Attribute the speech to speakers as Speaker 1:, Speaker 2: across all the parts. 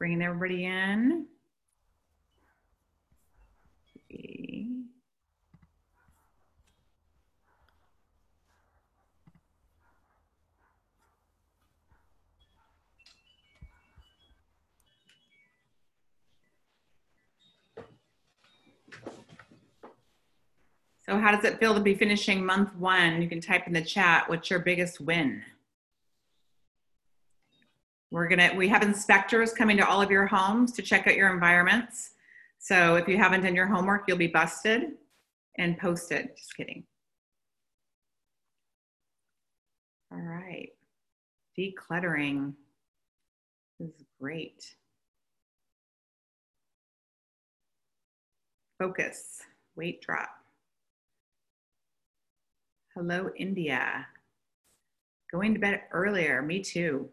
Speaker 1: bringing everybody in. So how does it feel to be finishing month 1? You can type in the chat, what's your biggest win? We have inspectors coming to all of your homes to check out your environments. So if you haven't done your homework, you'll be busted and posted. Just kidding. All right. Decluttering is great. Focus, weight drop. Hello, India. Going to bed earlier, me too.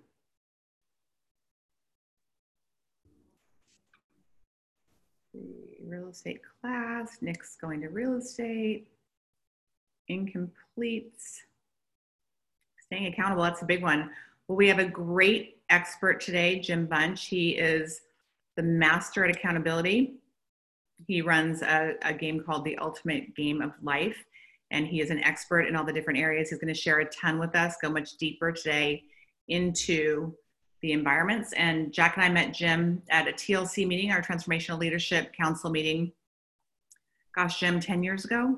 Speaker 1: Real estate class, Nick's going to real estate. Incompletes. Staying accountable, that's a big one. Well, we have a great expert today, Jim Bunch. He is the master at accountability. He runs a game called The Ultimate Game of Life, and he is an expert in all the different areas. He's going to share a ton with us, go much deeper today into the environments. And Jack and I met Jim at a TLC meeting, our Transformational Leadership Council meeting. Gosh, Jim, 10 years ago?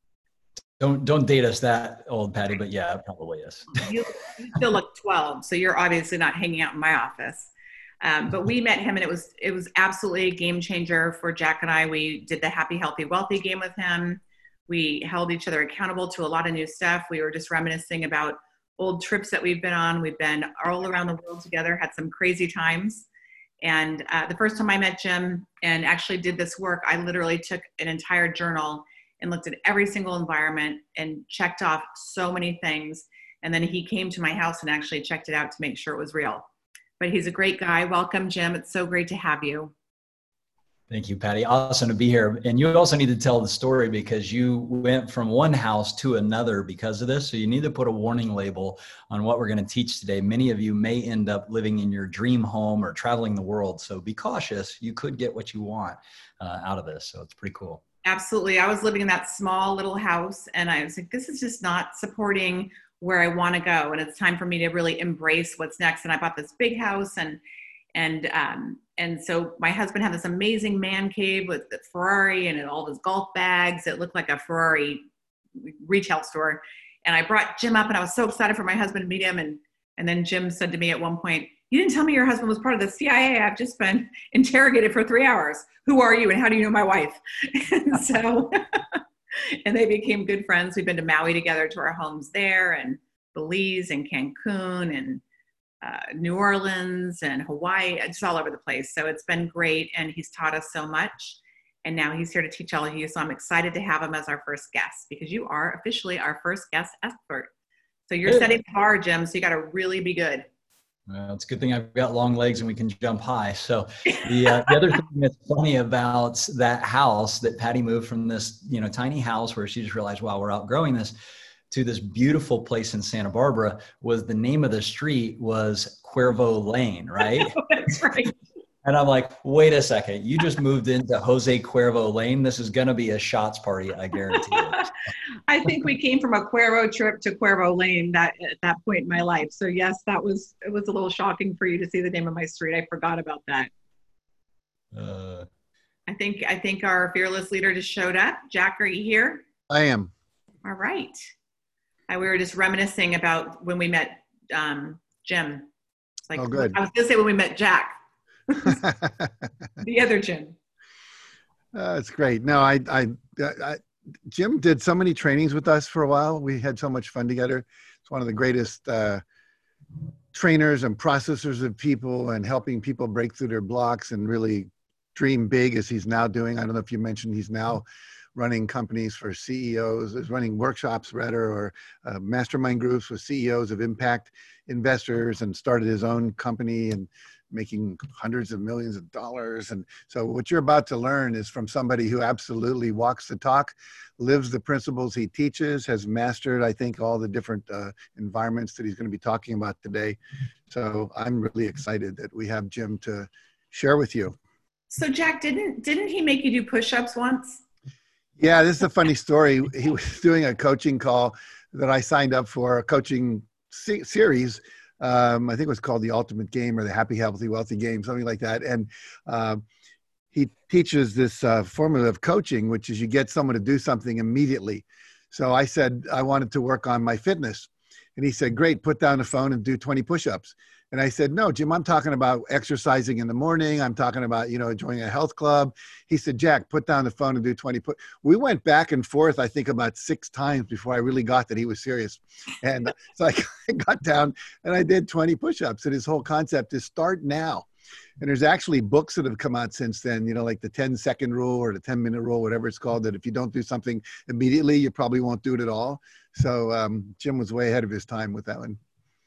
Speaker 2: Don't date us that old, Patty, but yeah, it probably is.
Speaker 1: You still look 12, so you're obviously not hanging out in my office. But we met him, and it was absolutely a game changer for Jack and I. We did the Happy, Healthy, Wealthy game with him. We held each other accountable to a lot of new stuff. We were just reminiscing about old trips that we've been on. We've been all around the world together, had some crazy times. And the first time I met Jim and actually did this work, I literally took an entire journal and looked at every single environment and checked off so many things. And then he came to my house and actually checked it out to make sure it was real. But he's a great guy. Welcome, Jim. It's so great to have you.
Speaker 2: Thank you, Patty. Awesome to be here. And you also need to tell the story because you went from one house to another because of this. So you need to put a warning label on what we're going to teach today. Many of you may end up living in your dream home or traveling the world. So be cautious. You could get what you want out of this. So it's pretty cool.
Speaker 1: Absolutely. I was living in that small little house and I was like, this is just not supporting where I want to go. And it's time for me to really embrace what's next. And I bought this big house and so my husband had this amazing man cave with the Ferrari and all of his golf bags. It looked like a Ferrari retail store. And I brought Jim up and I was so excited for my husband to meet him. And then Jim said to me at one point, you didn't tell me your husband was part of the CIA. I've just been interrogated for 3 hours. Who are you and how do you know my wife? And so, and they became good friends. We've been to Maui together to our homes there and Belize and Cancun and New Orleans and Hawaii, just all over the place. So it's been great. And he's taught us so much. And now he's here to teach all of you. So I'm excited to have him as our first guest because you are officially our first guest expert. So you're setting the bar, Jim. So you got to really be good.
Speaker 2: Well, it's a good thing I've got long legs and we can jump high. So the other thing that's funny about that house that Patty moved from this, tiny house where she just realized, wow, we're outgrowing this, to this beautiful place in Santa Barbara was the name of the street was Cuervo Lane, right?
Speaker 1: That's right.
Speaker 2: And I'm like, wait a second, you just moved into Jose Cuervo Lane. This is going to be a shots party, I guarantee you.
Speaker 1: I think we came from a Cuervo trip to Cuervo Lane at that point in my life. So yes, it was a little shocking for you to see the name of my street. I forgot about that. I think our fearless leader just showed up. Jack, are you here?
Speaker 3: I am.
Speaker 1: All right. We were just reminiscing about when we met Jim. It's like,
Speaker 3: oh, good.
Speaker 1: I was going to say when we met Jack. The other Jim.
Speaker 3: That's great. No, Jim did so many trainings with us for a while. We had so much fun together. It's one of the greatest trainers and processors of people and helping people break through their blocks and really dream big as he's now doing. I don't know if you mentioned he's now running companies for CEOs, is running workshops rather, or mastermind groups with CEOs of impact investors and started his own company and making hundreds of millions of dollars. And so what you're about to learn is from somebody who absolutely walks the talk, lives the principles he teaches, has mastered, I think, all the different environments that he's going to be talking about today. So I'm really excited that we have Jim to share with you.
Speaker 1: So Jack, didn't he make you do push-ups once?
Speaker 3: Yeah, this is a funny story. He was doing a coaching call that I signed up for, a coaching series. I think it was called The Ultimate Game or The Happy, Healthy, Wealthy Game, something like that. And he teaches this formula of coaching, which is you get someone to do something immediately. So I said I wanted to work on my fitness. And he said, great, put down the phone and do 20 push-ups. And I said, no, Jim, I'm talking about exercising in the morning. I'm talking about, joining a health club. He said, Jack, put down the phone and do 20. We went back and forth, I think about 6 times before I really got that he was serious. And so I got down and I did 20 push-ups. And his whole concept is start now. And there's actually books that have come out since then, like the 10-second rule or the 10-minute rule, whatever it's called, that if you don't do something immediately, you probably won't do it at all. So Jim was way ahead of his time with that one.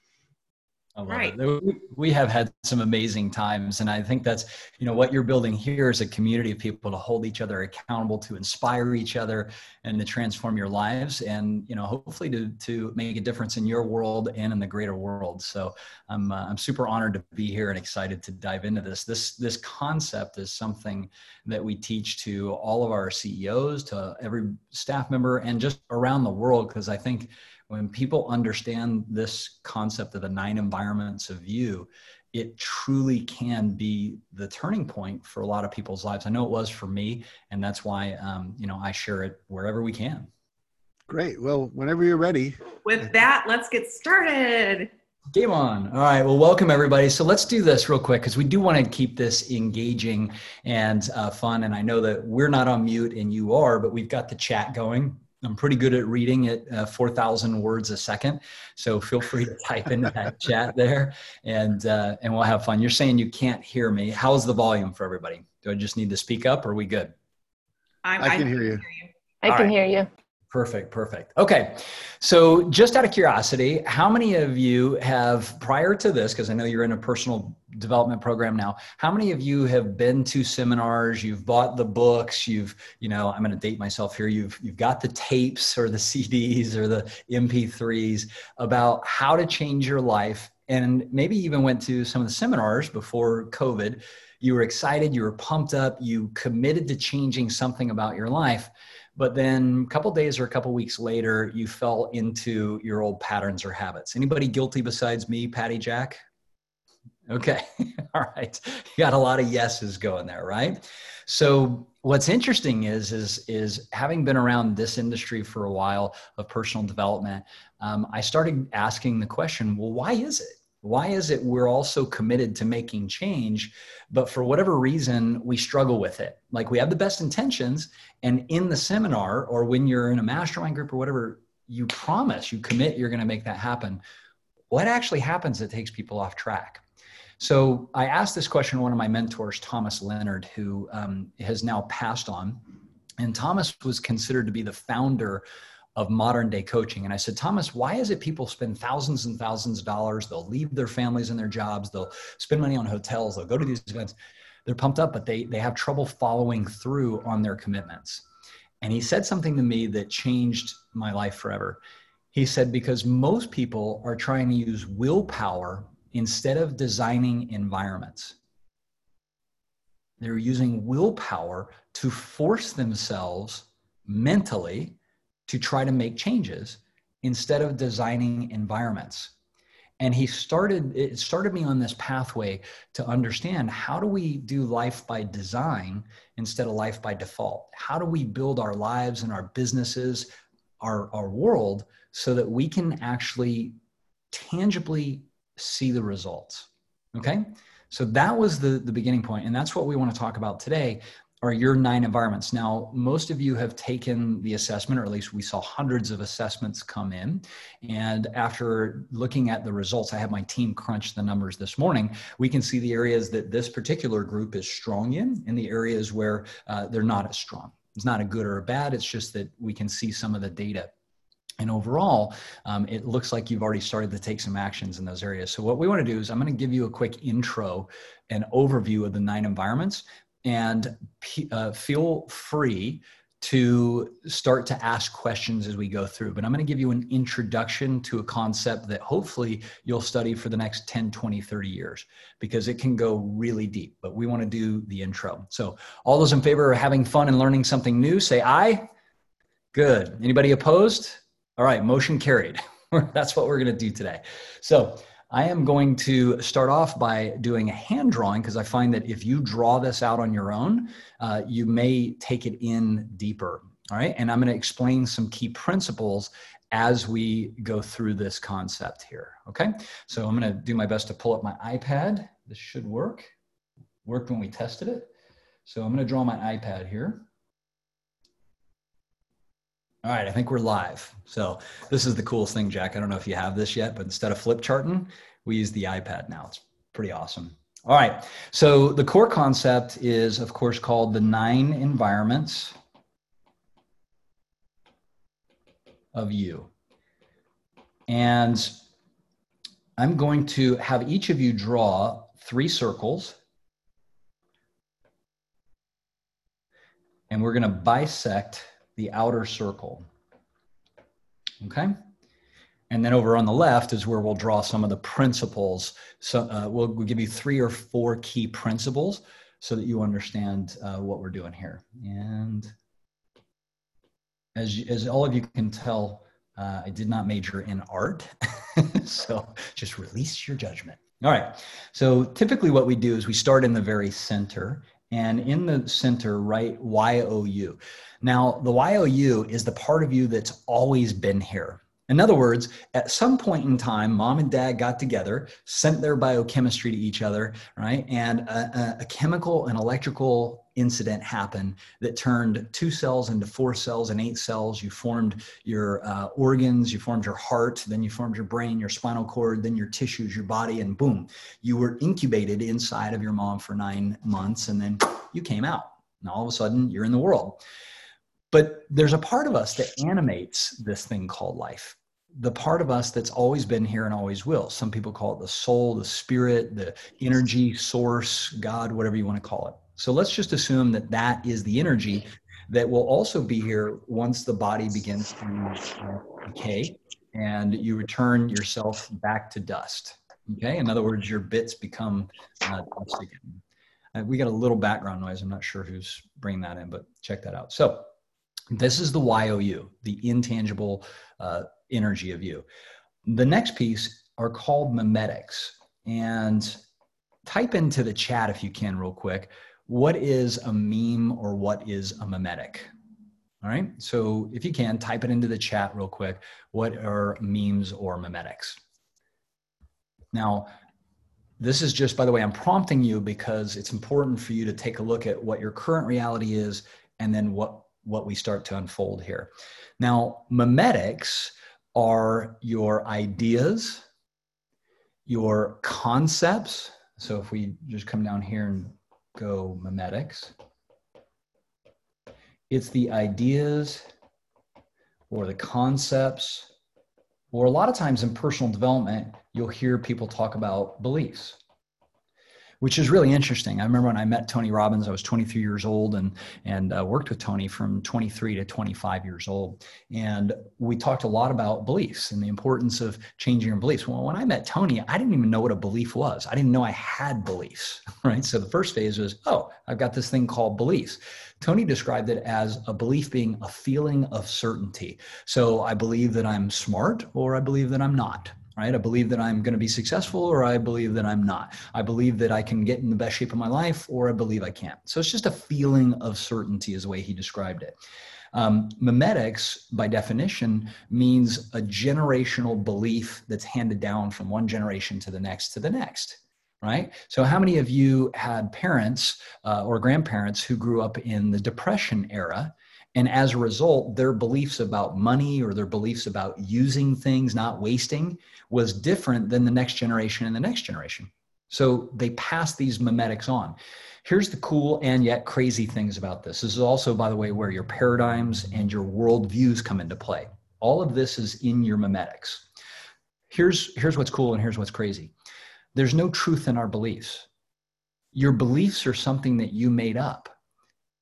Speaker 2: I love it. We have had some amazing times. And I think that's, what you're building here is a community of people to hold each other accountable, to inspire each other and to transform your lives and, hopefully to make a difference in your world and in the greater world. So I'm super honored to be here and excited to dive into this. This concept is something that we teach to all of our CEOs, to every staff member, and just around the world, because I think when people understand this concept of the 9 environments of you, it truly can be the turning point for a lot of people's lives. I know it was for me, and that's why, I share it wherever we can. Great.
Speaker 3: Well, whenever you're ready.
Speaker 1: With that, let's get started.
Speaker 2: Game on. All right. Well, welcome everybody. So let's do this real quick because we do want to keep this engaging and fun. And I know that we're not on mute and you are, but we've got the chat going. I'm pretty good at reading at 4,000 words a second. So feel free to type into that chat there and we'll have fun. You're saying you can't hear me. How's the volume for everybody? Do I just need to speak up or are we good?
Speaker 3: I can hear you.
Speaker 4: I can hear you.
Speaker 2: Perfect. Okay. So just out of curiosity, how many of you have, prior to this, because I know you're in a personal development program now, how many of you have been to seminars, you've bought the books, I'm going to date myself here, you've got the tapes or the CDs or the MP3s about how to change your life, and maybe even went to some of the seminars before COVID. You were excited, you were pumped up, you committed to changing something about your life. But then a couple days or a couple weeks later, you fell into your old patterns or habits. Anybody guilty besides me, Patty, Jack? Okay. All right. You got a lot of yeses going there, right? So what's interesting is having been around this industry for a while of personal development, I started asking the question, well, why is it? Why is it we're all so committed to making change, but for whatever reason, we struggle with it? Like we have the best intentions, and in the seminar or when you're in a mastermind group or whatever, you promise, you commit, you're going to make that happen. What actually happens that takes people off track? So I asked this question to one of my mentors, Thomas Leonard, who has now passed on. And Thomas was considered to be the founder of modern day coaching. And I said, Thomas, why is it people spend thousands and thousands of dollars? They'll leave their families and their jobs. They'll spend money on hotels. They'll go to these events. They're pumped up, but they have trouble following through on their commitments. And he said something to me that changed my life forever. He said, because most people are trying to use willpower instead of designing environments. They're using willpower to force themselves mentally to try to make changes instead of designing environments. And it started me on this pathway to understand, how do we do life by design instead of life by default? How do we build our lives and our businesses, our world, so that we can actually tangibly see the results? Okay. So that was the beginning point. And that's what we want to talk about today, are your 9 environments. Now, most of you have taken the assessment, or at least we saw hundreds of assessments come in. And after looking at the results, I have my team crunch the numbers this morning. We can see the areas that this particular group is strong in, and the areas where they're not as strong. It's not a good or a bad. It's just that we can see some of the data. And overall, it looks like you've already started to take some actions in those areas. So what we want to do is I'm going to give you a quick intro and overview of the 9 environments. And feel free to start to ask questions as we go through. But I'm going to give you an introduction to a concept that hopefully you'll study for the next 10, 20, 30 years, because it can go really deep. But we want to do the intro. So all those in favor of having fun and learning something new, say aye. Good. Anybody opposed? All right, motion carried. That's what we're going to do today. So I am going to start off by doing a hand drawing, because I find that if you draw this out on your own, you may take it in deeper. All right. And I'm going to explain some key principles as we go through this concept here. Okay. So I'm going to do my best to pull up my iPad. This should work. Worked when we tested it. So I'm going to draw my iPad here. All right, I think we're live. So this is the coolest thing, Jack. I don't know if you have this yet, but instead of flip charting, we use the iPad now. It's pretty awesome. All right, so the core concept is, of course, called the 9 environments of you. And I'm going to have each of you draw 3 circles. And we're going to bisect the outer circle. Okay. And then over on the left is where we'll draw some of the principles. So we'll give you 3 or 4 key principles so that you understand what we're doing here. And as all of you can tell, I did not major in art. So just release your judgment. All right. So typically what we do is we start in the very center. And in the center, write YOU. Now, the YOU is the part of you that's always been here. In other words, at some point in time, mom and dad got together, sent their biochemistry to each other, right? And a chemical and electrical incident happened that turned 2 cells into 4 cells and 8 cells. You formed your organs, you formed your heart, then you formed your brain, your spinal cord, then your tissues, your body, and boom, you were incubated inside of your mom for 9 months, and then you came out. And all of a sudden, you're in the world. But there's a part of us that animates this thing called life. The part of us that's always been here and always will. Some people call it the soul, the spirit, the energy, source, God, whatever you want to call it. So let's just assume that that is the energy that will also be here once the body begins to decay and you return yourself back to dust. Okay. In other words, your bits become dust again. We got a little background noise. I'm not sure who's bringing that in, but check that out. So this is the YOU, the intangible energy of you. The next piece are called memetics. And type into the chat if you can real quick, what is a meme or what is a memetic? All right, so if you can, type it into the chat real quick. What are memes or memetics? Now, this is just, by the way, I'm prompting you because it's important for you to take a look at what your current reality is and then what we start to unfold here. Now, memetics are your ideas, your concepts. So if we just come down here and go memetics, it's the ideas or the concepts, or a lot of times in personal development, you'll hear people talk about beliefs, which is really interesting. I remember when I met Tony Robbins, I was 23 years old and worked with Tony from 23 to 25 years old. And we talked a lot about beliefs and the importance of changing your beliefs. Well, when I met Tony, I didn't even know what a belief was. I didn't know I had beliefs, right? So the first phase was, oh, I've got this thing called beliefs. Tony described it as a belief being a feeling of certainty. So I believe that I'm smart or I believe that I'm not. Right? I believe that I'm going to be successful or I believe that I'm not. I believe that I can get in the best shape of my life or I believe I can't. So it's just a feeling of certainty is the way he described it. Memetics, by definition, means a generational belief that's handed down from one generation to the next to the next. Right? So how many of you had parents or grandparents who grew up in the Depression era? And as a result, their beliefs about money or their beliefs about using things, not wasting, was different than the next generation and the next generation. So they pass these memetics on. Here's the cool and yet crazy things about this. This is also, by the way, where your paradigms and your worldviews come into play. All of this is in your memetics. Here's what's cool and here's what's crazy. There's no truth in our beliefs. Your beliefs are something that you made up.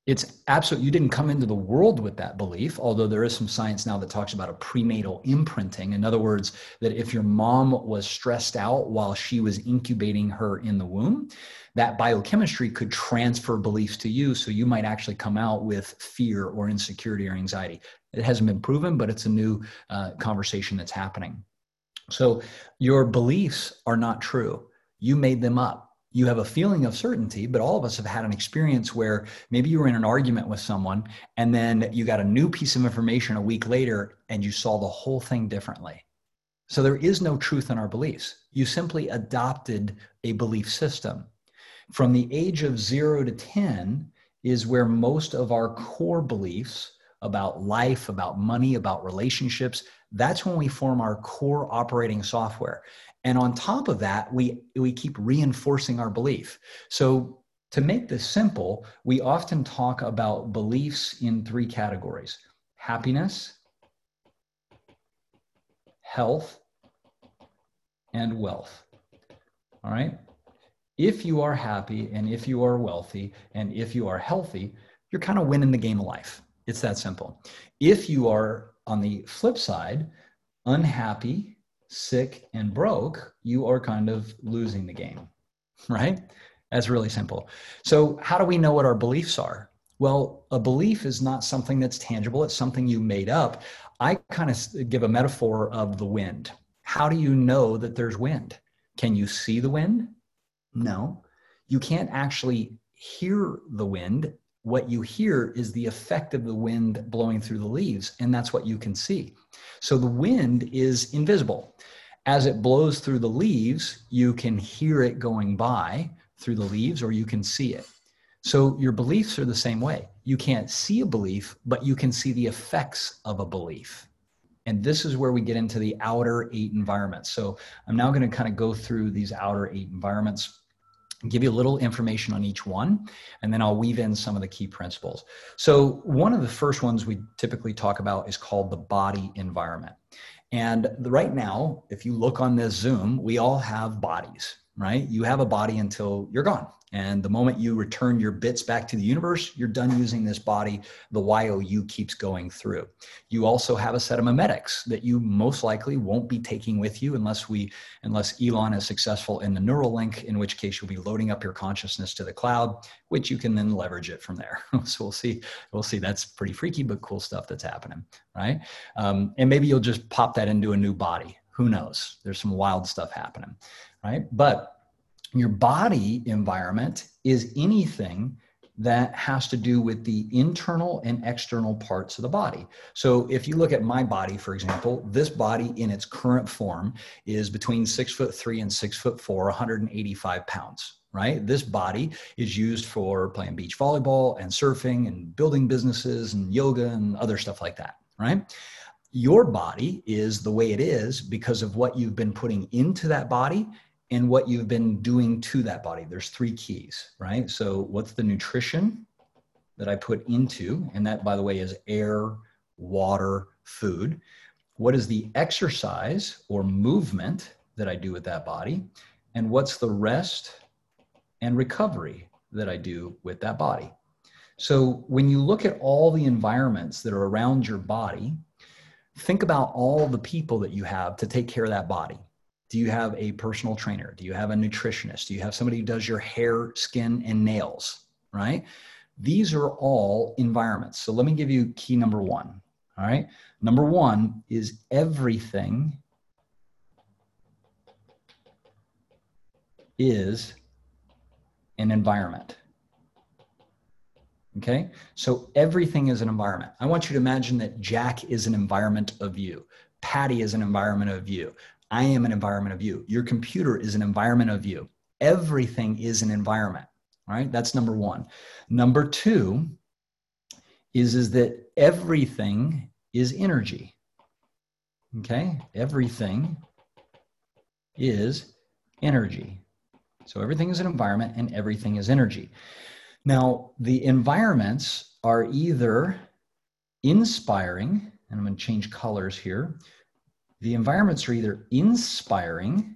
Speaker 2: It's absolute. You didn't come into the world with that belief, although there is some science now that talks about a prenatal imprinting. In other words, that if your mom was stressed out while she was incubating her in the womb, that biochemistry could transfer beliefs to you. So you might actually come out with fear or insecurity or anxiety. It hasn't been proven, but it's a new conversation that's happening. So your beliefs are not true. You made them up. You have a feeling of certainty, but all of us have had an experience where maybe you were in an argument with someone and then you got a new piece of information a week later and you saw the whole thing differently. So there is no truth in our beliefs. You simply adopted a belief system. From the age of 0 to 10 is where most of our core beliefs about life, about money, about relationships, that's when we form our core operating software. And on top of that, we keep reinforcing our belief. So to make this simple, we often talk about beliefs in 3 categories: happiness, health, and wealth. All right? If you are happy and if you are wealthy and if you are healthy, you're kind of winning the game of life. It's that simple. If you are, on the flip side, unhappy, sick, and broke, you are kind of losing the game, right? That's really simple. So how do we know what our beliefs are? Well, a belief is not something that's tangible. It's something you made up. I kind of give a metaphor of the wind. How do you know that there's wind? Can you see the wind? No. You can't actually hear the wind. What you hear is the effect of the wind blowing through the leaves, and that's what you can see. So the wind is invisible. As it blows through the leaves, you can hear it going by through the leaves, or you can see it. So your beliefs are the same way. You can't see a belief, but you can see the effects of a belief. And this is where we get into the outer 8 environments. So I'm now going to kind of go through these outer 8 environments, give you a little information on each one, and then I'll weave in some of the key principles. So one of the first ones we typically talk about is called the body environment. And right now, if you look on this Zoom, we all have bodies, right? You have a body until you're gone. And the moment you return your bits back to the universe, you're done using this body. The YOU keeps going through. You also have a set of memetics that you most likely won't be taking with you unless Elon is successful in the Neuralink, in which case you'll be loading up your consciousness to the cloud, which you can then leverage it from there. So we'll see. That's pretty freaky, but cool stuff that's happening, right? And maybe you'll just pop that into a new body. Who knows? There's some wild stuff happening, right? But your body environment is anything that has to do with the internal and external parts of the body. So if you look at my body, for example, this body in its current form is between 6'3" and 6'4", 185 pounds, right? This body is used for playing beach volleyball and surfing and building businesses and yoga and other stuff like that, right? Your body is the way it is because of what you've been putting into that body and what you've been doing to that body. There's 3 keys, right? So what's the nutrition that I put into? And that, by the way, is air, water, food. What is the exercise or movement that I do with that body? And what's the rest and recovery that I do with that body? So when you look at all the environments that are around your body, think about all the people that you have to take care of that body. Do you have a personal trainer? Do you have a nutritionist? Do you have somebody who does your hair, skin, and nails, right? These are all environments. So let me give you key number 1, all right? Number 1 is everything is an environment, okay? So everything is an environment. I want you to imagine that Jack is an environment of you. Patty is an environment of you. I am an environment of you. Your computer is an environment of you. Everything is an environment, all right? That's number 1. Number 2 is that everything is energy, okay? Everything is energy. So everything is an environment and everything is energy. Now, the environments are either inspiring, and I'm going to change colors here. The environments are either inspiring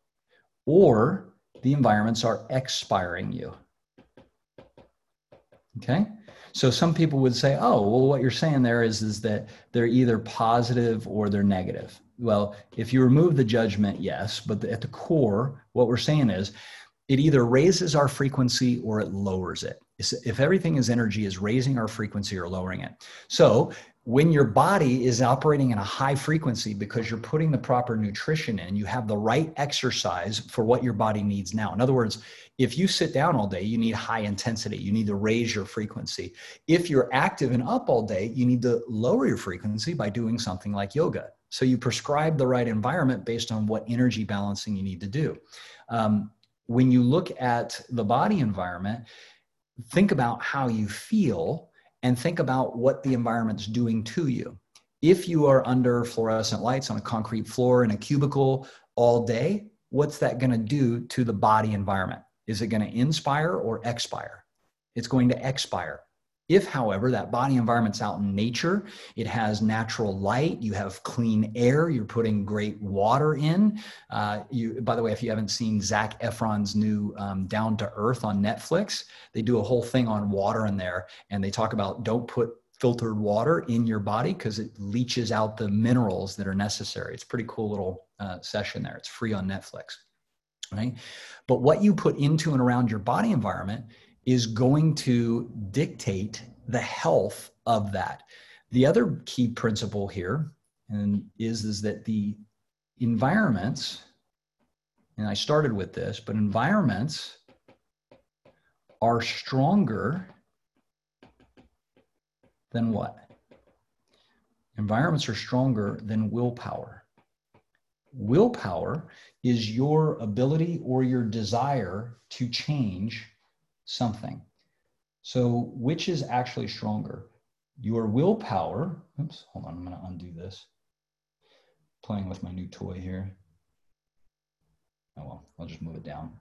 Speaker 2: or the environments are expiring you. Okay. So some people would say, oh, well, what you're saying there is that they're either positive or they're negative. Well, if you remove the judgment, yes, but at the core, what we're saying is it either raises our frequency or it lowers it. If everything is energy, is raising our frequency or lowering it. So when your body is operating in a high frequency because you're putting the proper nutrition in, you have the right exercise for what your body needs now. In other words, if you sit down all day, you need high intensity. You need to raise your frequency. If you're active and up all day, you need to lower your frequency by doing something like yoga. So you prescribe the right environment based on what energy balancing you need to do. When you look at the body environment, think about how you feel and think about what the environment's doing to you. If you are under fluorescent lights on a concrete floor in a cubicle all day, what's that going to do to the body environment? Is it going to inspire or expire? It's going to expire. If, however, that body environment's out in nature, it has natural light, you have clean air, you're putting great water in. By the way, if you haven't seen Zac Efron's new Down to Earth on Netflix, they do a whole thing on water in there, and they talk about don't put filtered water in your body because it leaches out the minerals that are necessary. It's a pretty cool little session there. It's free on Netflix, right? But what you put into and around your body environment is going to dictate the health of that. The other key principle here is that the environments, and I started with this, but environments are stronger than what? Environments are stronger than willpower. Willpower is your ability or your desire to change something. So which is actually stronger? Your willpower, oops, hold on, I'm going to undo this. Playing with my new toy here. Oh well, I'll just move it down.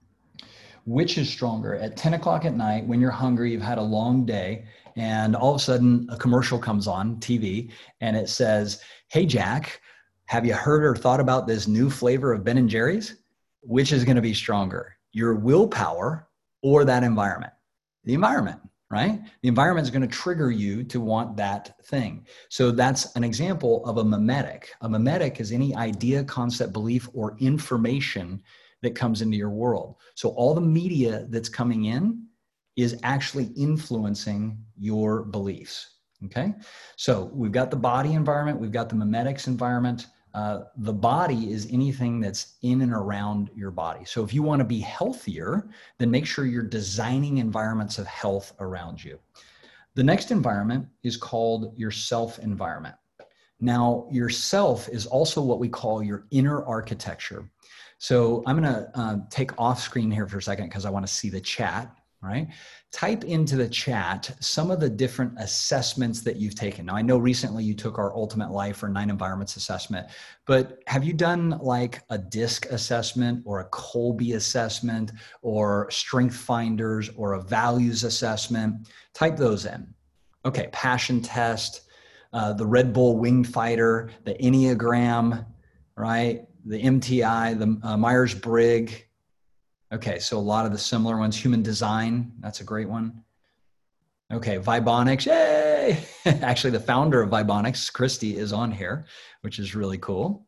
Speaker 2: Which is stronger? At 10 o'clock at night, when you're hungry, you've had a long day, and all of a sudden a commercial comes on TV and it says, hey Jack, have you heard or thought about this new flavor of Ben & Jerry's? Which is going to be stronger? Your willpower or that environment? The environment, right? The environment is going to trigger you to want that thing. So that's an example of a mimetic. A mimetic is any idea, concept, belief, or information that comes into your world. So all the media that's coming in is actually influencing your beliefs, okay? So we've got the body environment, we've got the mimetics environment. The body is anything that's in and around your body. So if you want to be healthier, then make sure you're designing environments of health around you. The next environment is called your self environment. Now, your self is also what we call your inner architecture. So I'm going to take off screen here for a second because I want to see the chat. All right. Type into the chat some of the different assessments that you've taken. Now, I know recently you took our Ultimate Life or 9 Environments assessment, but have you done like a DISC assessment or a Kolbe assessment or Strength Finders or a values assessment? Type those in. Okay. Passion test, the Red Bull Winged Fighter, the Enneagram, right? The MTI, the Myers-Briggs. Okay, so a lot of the similar ones. Human design, that's a great one. Okay, Vibonics, yay! Actually, the founder of Vibonics, Christy, is on here, which is really cool.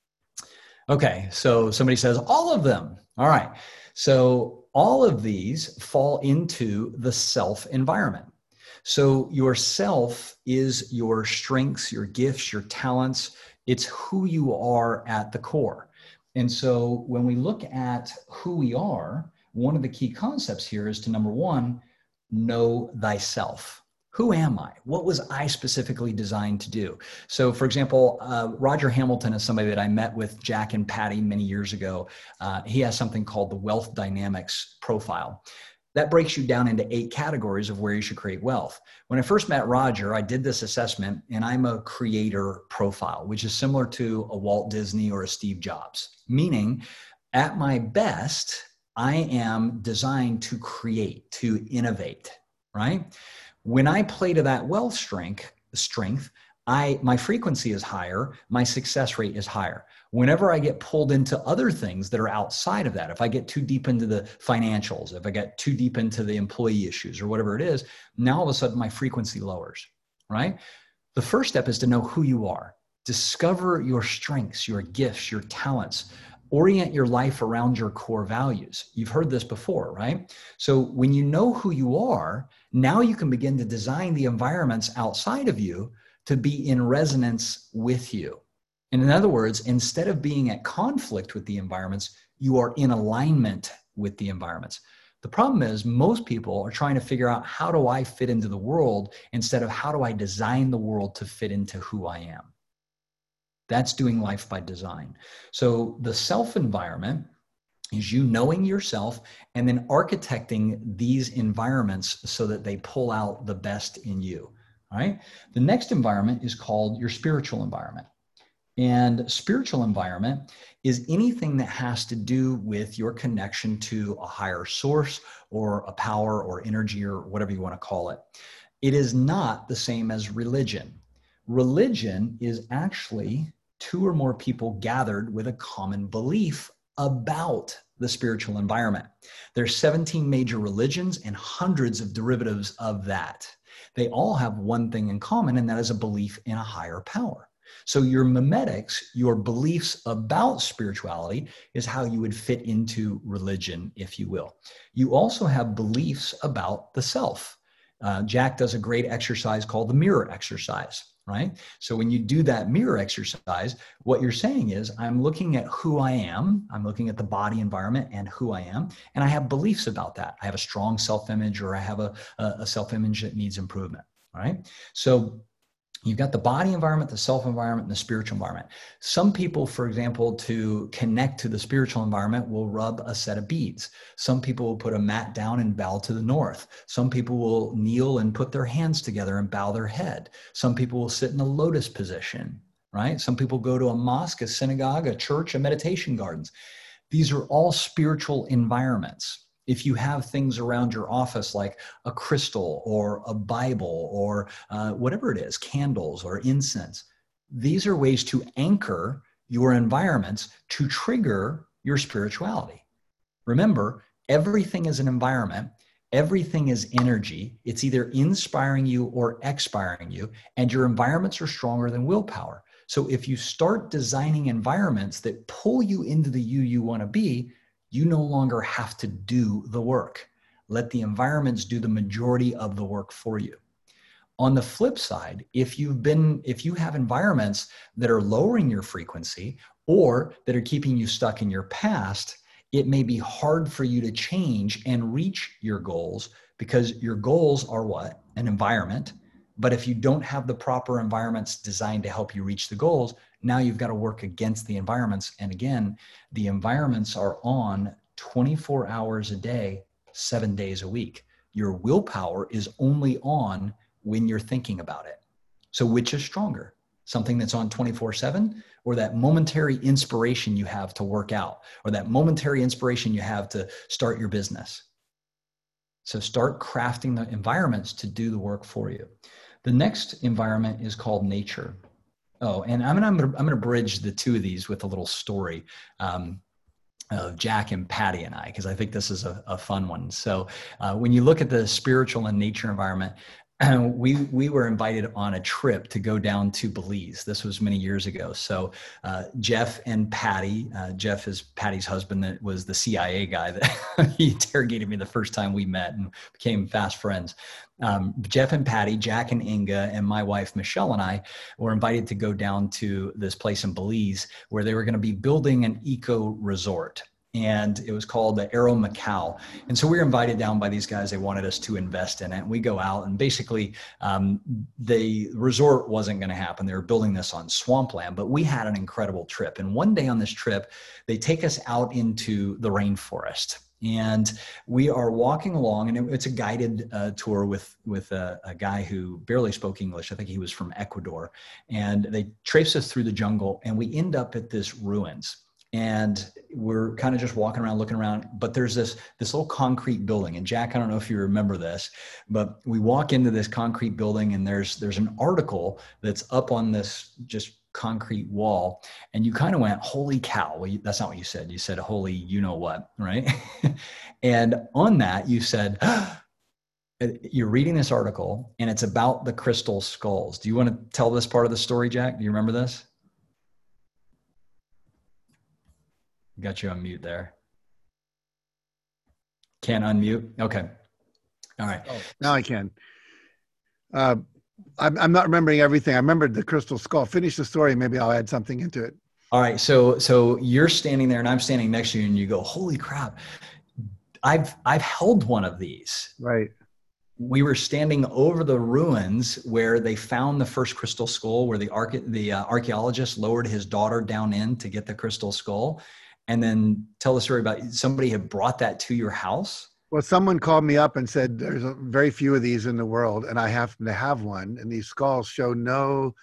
Speaker 2: Okay, so somebody says all of them. All right, so all of these fall into the self environment. So your self is your strengths, your gifts, your talents. It's who you are at the core. And so when we look at who we are, one of the key concepts here is to, number one, know thyself. Who am I? What was I specifically designed to do? So for example, Roger Hamilton is somebody that I met with Jack and Patty many years ago. He has something called the Wealth Dynamics Profile. That breaks you down into 8 categories of where you should create wealth. When I first met Roger, I did this assessment, and I'm a creator profile, which is similar to a Walt Disney or a Steve Jobs, meaning at my best, I am designed to create, to innovate, right? When I play to that wealth strength, my frequency is higher, my success rate is higher. Whenever I get pulled into other things that are outside of that, if I get too deep into the financials, if I get too deep into the employee issues or whatever it is, now all of a sudden my frequency lowers, right? The first step is to know who you are. Discover your strengths, your gifts, your talents. Orient your life around your core values. You've heard this before, right? So when you know who you are, now you can begin to design the environments outside of you to be in resonance with you. And in other words, instead of being at conflict with the environments, you are in alignment with the environments. The problem is most people are trying to figure out, how do I fit into the world, instead of how do I design the world to fit into who I am. That's doing life by design. So the self environment is you knowing yourself and then architecting these environments so that they pull out the best in you. All right. The next environment is called your spiritual environment. And spiritual environment is anything that has to do with your connection to a higher source or a power or energy or whatever you want to call it. It is not the same as religion. Religion is actually two or more people gathered with a common belief about the spiritual environment. There's 17 major religions and hundreds of derivatives of that. They all have one thing in common, and that is a belief in a higher power. So your memetics, your beliefs about spirituality, is how you would fit into religion, if you will. You also have beliefs about the self. Jack does a great exercise called the mirror exercise, right? So when you do that mirror exercise, what you're saying is, I'm looking at who I am. I'm looking at the body environment and who I am. And I have beliefs about that. I have a strong self-image, or I have a self-image that needs improvement, right? So you've got the body environment, the self environment, and the spiritual environment. Some people, for example, to connect to the spiritual environment, will rub a set of beads. Some people will put a mat down and bow to the north. Some people will kneel and put their hands together and bow their head. Some people will sit in a lotus position, right? Some people go to a mosque, a synagogue, a church, a meditation gardens. These are all spiritual environments. If you have things around your office like a crystal or a Bible or whatever it is, candles or incense, these are ways to anchor your environments to trigger your spirituality. Remember, everything is an environment. Everything is energy. It's either inspiring you or expiring you, and your environments are stronger than willpower. So if you start designing environments that pull you into the you want to be, you no longer have to do the work. Let the environments do the majority of the work for you. On the flip side, if you have environments that are lowering your frequency or that are keeping you stuck in your past, it may be hard for you to change and reach your goals, because your goals are what? An environment. But if you don't have the proper environments designed to help you reach the goals, now you've got to work against the environments. And again, the environments are on 24 hours a day, 7 days a week. Your willpower is only on when you're thinking about it. So which is stronger? Something that's on 24/7, or that momentary inspiration you have to work out, or that momentary inspiration you have to start your business? So start crafting the environments to do the work for you. The next environment is called nature. Oh, and I'm gonna bridge the two of these with a little story of Jack and Patty and I, because I think this is a fun one. So when you look at the spiritual and nature environment, we were invited on a trip to go down to Belize. This was many years ago. So Jeff and Patty, Jeff is Patty's husband, that was the CIA guy that he interrogated me the first time we met and became fast friends. Jeff and Patty, Jack and Inga, and my wife, Michelle, and I were invited to go down to this place in Belize where they were going to be building an eco resort. And it was called the Aero Macau. And so we were invited down by these guys. They wanted us to invest in it. We go out, and basically the resort wasn't going to happen. They were building this on swampland, but we had an incredible trip. And one day on this trip, they take us out into the rainforest. And we are walking along, and it's a guided tour with a guy who barely spoke English. I think he was from Ecuador. And they trace us through the jungle, and we end up at this ruins. and we're kind of just walking around, looking around, but there's this little concrete building. And Jack, I don't know if you remember this, but we walk into this concrete building, and there's an article that's up on this just concrete wall. And you kind of went, holy cow. Well, that's not what you said. You said, holy, you know what, right? And on that, you said, you're reading this article, and it's about the crystal skulls. Do you want to tell this part of the story, Jack? Do you remember this? Got you on mute there. Can't unmute? Okay. All right.
Speaker 3: Oh, now I can. I'm not remembering everything. I remembered the crystal skull. Finish the story. Maybe I'll add something into it.
Speaker 2: All right. So you're standing there, and I'm standing next to you, and you go, holy crap. I've held one of these.
Speaker 3: Right.
Speaker 2: We were standing over the ruins where they found the first crystal skull, where the archaeologist lowered his daughter down in to get the crystal skull. And then tell the story about somebody had brought that to your house.
Speaker 3: Well, someone called me up and said, there's very few of these in the world, and I happen to have one. And these skulls show no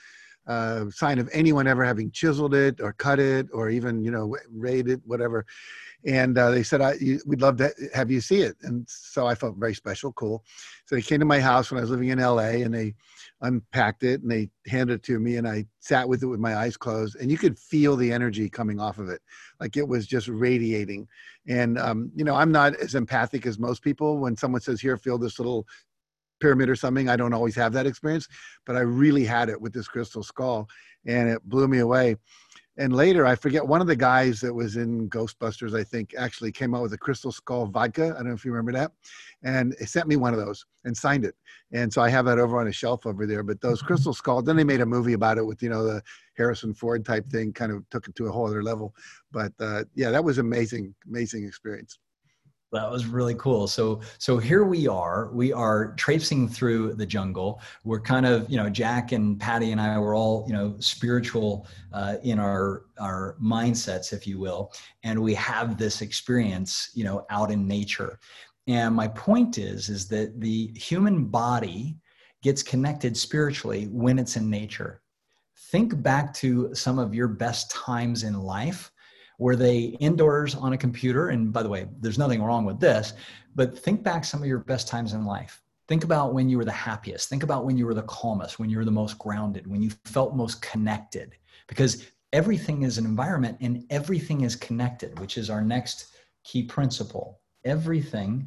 Speaker 3: sign of anyone ever having chiseled it or cut it or even, rayed it, whatever. And they said, we'd love to have you see it. And so I felt very special, cool. So they came to my house when I was living in LA, and they unpacked it and they handed it to me, and I sat with it with my eyes closed, and you could feel the energy coming off of it. Like it was just radiating. And, I'm not as empathic as most people. When someone says, here, feel this little pyramid or something, I don't always have that experience, but I really had it with this crystal skull, and it blew me away. And later, I forget, one of the guys that was in Ghostbusters, I think, actually came out with a crystal skull vodka. I don't know if you remember that. And he sent me one of those and signed it. And so I have that over on a shelf over there. But those crystal skulls, then they made a movie about it with, the Harrison Ford type thing, kind of took it to a whole other level. But yeah, that was amazing, amazing experience.
Speaker 2: That was really cool. So here we are traipsing through the jungle. We're kind of, Jack and Patty and I were all, spiritual in our mindsets, if you will. And we have this experience, out in nature. And my point is that the human body gets connected spiritually when it's in nature. Think back to some of your best times in life. Were they indoors on a computer? And by the way, there's nothing wrong with this, but think back some of your best times in life. Think about when you were the happiest. Think about when you were the calmest, when you were the most grounded, when you felt most connected, because everything is an environment and everything is connected, which is our next key principle. Everything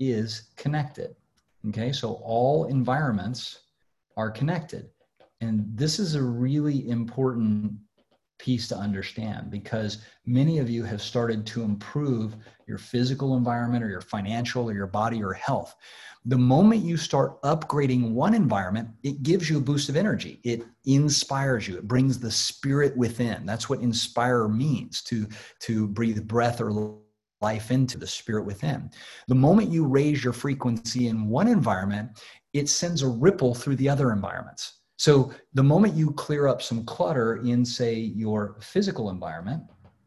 Speaker 2: is connected. Okay. So all environments are connected. And this is a really important piece to understand, because many of you have started to improve your physical environment or your financial or your body or health. The moment you start upgrading one environment, it gives you a boost of energy. It inspires you. It brings the spirit within. That's what inspire means, to breathe breath or life into the spirit within. The moment you raise your frequency in one environment, it sends a ripple through the other environments. So the moment you clear up some clutter in, say, your physical environment,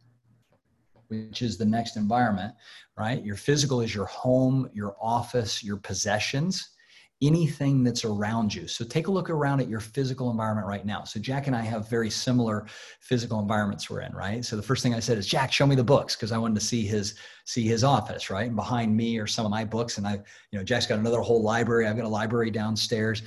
Speaker 2: which is the next environment, right? Your physical is your home, your office, your possessions, anything that's around you. So take a look around at your physical environment right now. So Jack and I have very similar physical environments we're in, right? So the first thing I said is, Jack, show me the books, because I wanted to see his office, right? And behind me are some of my books. And Jack's got another whole library. I've got a library downstairs.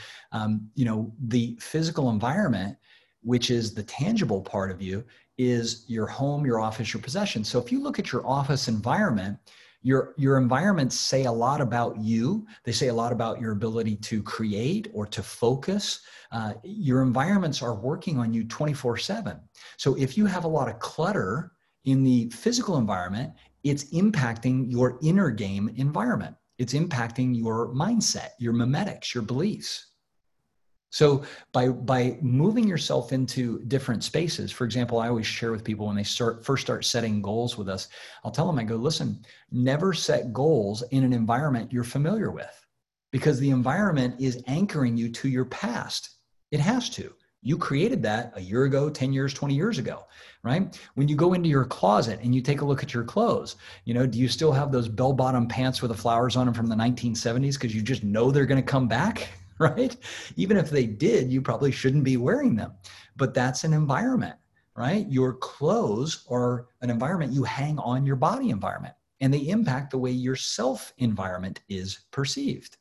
Speaker 2: The physical environment, which is the tangible part of you, is your home, your office, your possessions. So if you look at your office environment, your environments say a lot about you. They say a lot about your ability to create or to focus. Your environments are working on you 24/7. So if you have a lot of clutter in the physical environment, it's impacting your inner game environment. It's impacting your mindset, your memetics, your beliefs. So by moving yourself into different spaces, for example, I always share with people when they first start setting goals with us, I'll tell them, I go, listen, never set goals in an environment you're familiar with, because the environment is anchoring you to your past. It has to. You created that a year ago, 10 years, 20 years ago, right? When you go into your closet and you take a look at your clothes, do you still have those bell-bottom pants with the flowers on them from the 1970s because you just know they're going to come back? Right? Even if they did, you probably shouldn't be wearing them. But that's an environment. right? Your clothes are an environment you hang on your body environment, and they impact the way your self environment is perceived.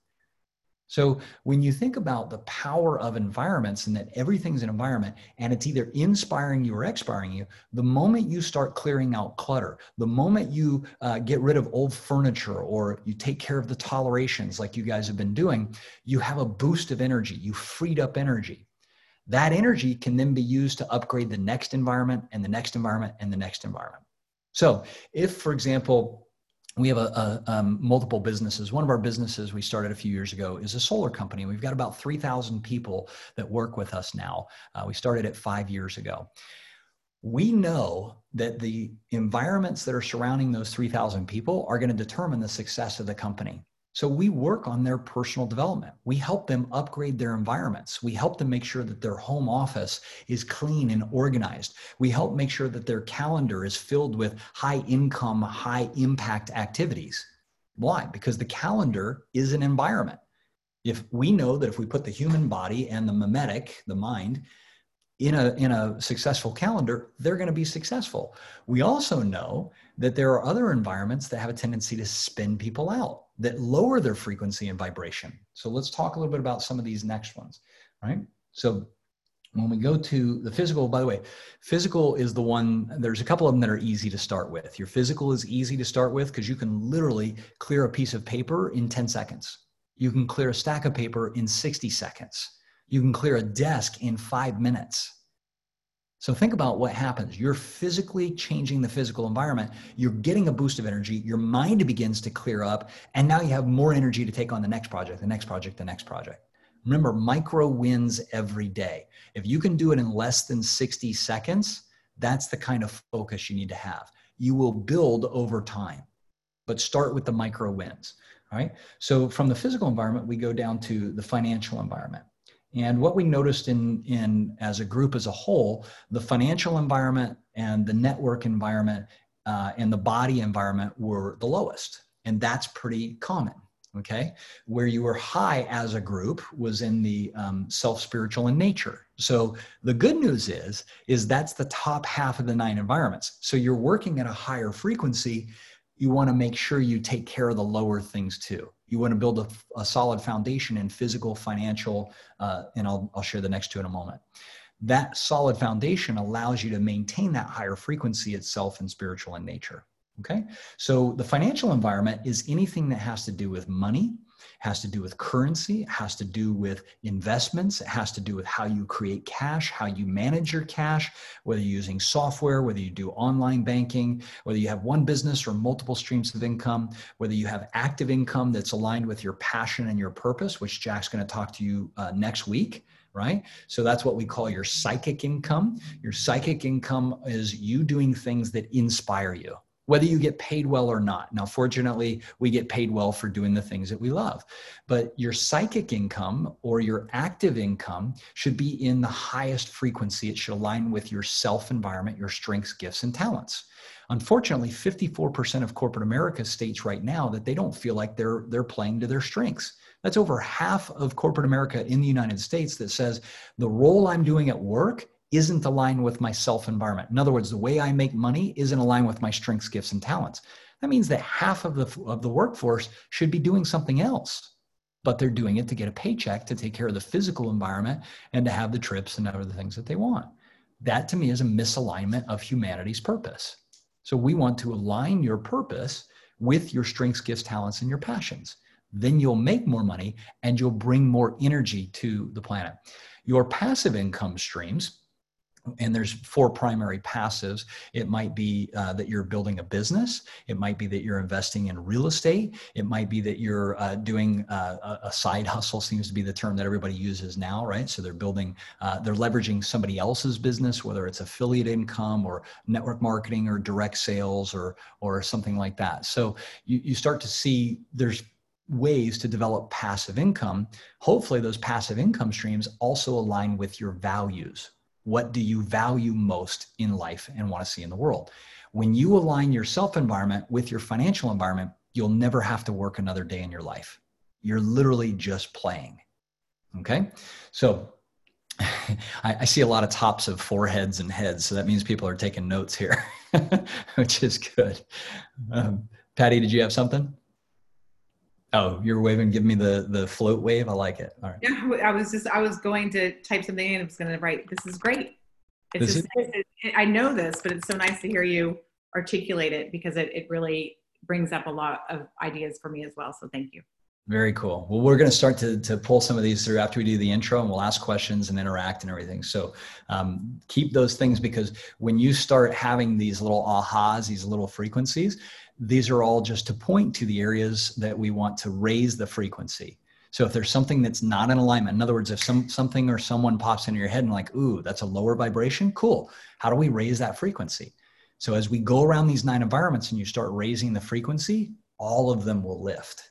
Speaker 2: So when you think about the power of environments and that everything's an environment and it's either inspiring you or expiring you, the moment you start clearing out clutter, the moment you get rid of old furniture or you take care of the tolerations like you guys have been doing, you have a boost of energy. You freed up energy. That energy can then be used to upgrade the next environment and the next environment and the next environment. So if, for example, we have multiple businesses. One of our businesses we started a few years ago is a solar company. We've got about 3,000 people that work with us now. We started it 5 years ago. We know that the environments that are surrounding those 3,000 people are going to determine the success of the company. So we work on their personal development. We help them upgrade their environments. We help them make sure that their home office is clean and organized. We help make sure that their calendar is filled with high income, high impact activities. Why? Because the calendar is an environment. If we know that if we put the human body and the mimetic, the mind, in a successful calendar, they're going to be successful. We also know that there are other environments that have a tendency to spin people out, that lower their frequency and vibration. So let's talk a little bit about some of these next ones, right? So when we go to the physical, by the way, physical is the one, there's a couple of them that are easy to start with. Your physical is easy to start with because you can literally clear a piece of paper in 10 seconds. You can clear a stack of paper in 60 seconds. You can clear a desk in 5 minutes. So think about what happens. You're physically changing the physical environment. You're getting a boost of energy. Your mind begins to clear up. And now you have more energy to take on the next project, the next project, the next project. Remember, micro wins every day. If you can do it in less than 60 seconds, that's the kind of focus you need to have. You will build over time, but start with the micro wins. All right. So from the physical environment, we go down to the financial environment. And what we noticed in as a group as a whole, the financial environment and the network environment and the body environment were the lowest. And that's pretty common, okay? Where you were high as a group was in the self-spiritual and nature. So the good news is that's the top half of the 9 environments. So you're working at a higher frequency. You want to make sure you take care of the lower things too. You want to build a solid foundation in physical, financial, and I'll share the next 2 in a moment. That solid foundation allows you to maintain that higher frequency itself in spiritual and nature. Okay. So the financial environment is anything that has to do with money, has to do with currency, has to do with investments, it has to do with how you create cash, how you manage your cash, whether you're using software, whether you do online banking, whether you have one business or multiple streams of income, whether you have active income that's aligned with your passion and your purpose, which Jack's going to talk to you next week. Right? So that's what we call your psychic income. Your psychic income is you doing things that inspire you, whether you get paid well or not. Now, fortunately, we get paid well for doing the things that we love. But your psychic income or your active income should be in the highest frequency. It should align with your self-environment, your strengths, gifts, and talents. Unfortunately, 54% of corporate America states right now that they don't feel like they're playing to their strengths. That's over half of corporate America in the United States that says the role I'm doing at work isn't aligned with my self-environment. In other words, the way I make money isn't aligned with my strengths, gifts, and talents. That means that half of the workforce should be doing something else, but they're doing it to get a paycheck, to take care of the physical environment, and to have the trips and other things that they want. That to me is a misalignment of humanity's purpose. So we want to align your purpose with your strengths, gifts, talents, and your passions. Then you'll make more money and you'll bring more energy to the planet. Your passive income streams, and there's 4 primary passives. It might be that you're building a business. It might be that you're investing in real estate. It might be that you're doing a side hustle, seems to be the term that everybody uses now, right? So they're leveraging somebody else's business, whether it's affiliate income or network marketing or direct sales or something like that. So you start to see there's ways to develop passive income. Hopefully those passive income streams also align with your values. What do you value most in life and want to see in the world? When you align your self-environment with your financial environment, you'll never have to work another day in your life. You're literally just playing. Okay. So I see a lot of tops of foreheads and heads, so that means people are taking notes here, which is good. Patty, did you have something? Oh, you're waving. Give me the float wave. I like it. All right.
Speaker 1: Yeah, I was going to type something in. I was going to write, this is great. It's
Speaker 2: This
Speaker 1: just,
Speaker 2: is
Speaker 1: I know this, but it's so nice to hear you articulate it because it really brings up a lot of ideas for me as well. So thank you.
Speaker 2: very cool. Well, we're going to start to pull some of these through after we do the intro, and we'll ask questions and interact and everything. So keep those things, because when you start having these little ahas, these little frequencies, these are all just to point to the areas that we want to raise the frequency. So if there's something that's not in alignment, in other words, if something or someone pops into your head and like, ooh, that's a lower vibration, cool. How do we raise that frequency? So as we go around these 9 environments and you start raising the frequency, all of them will lift.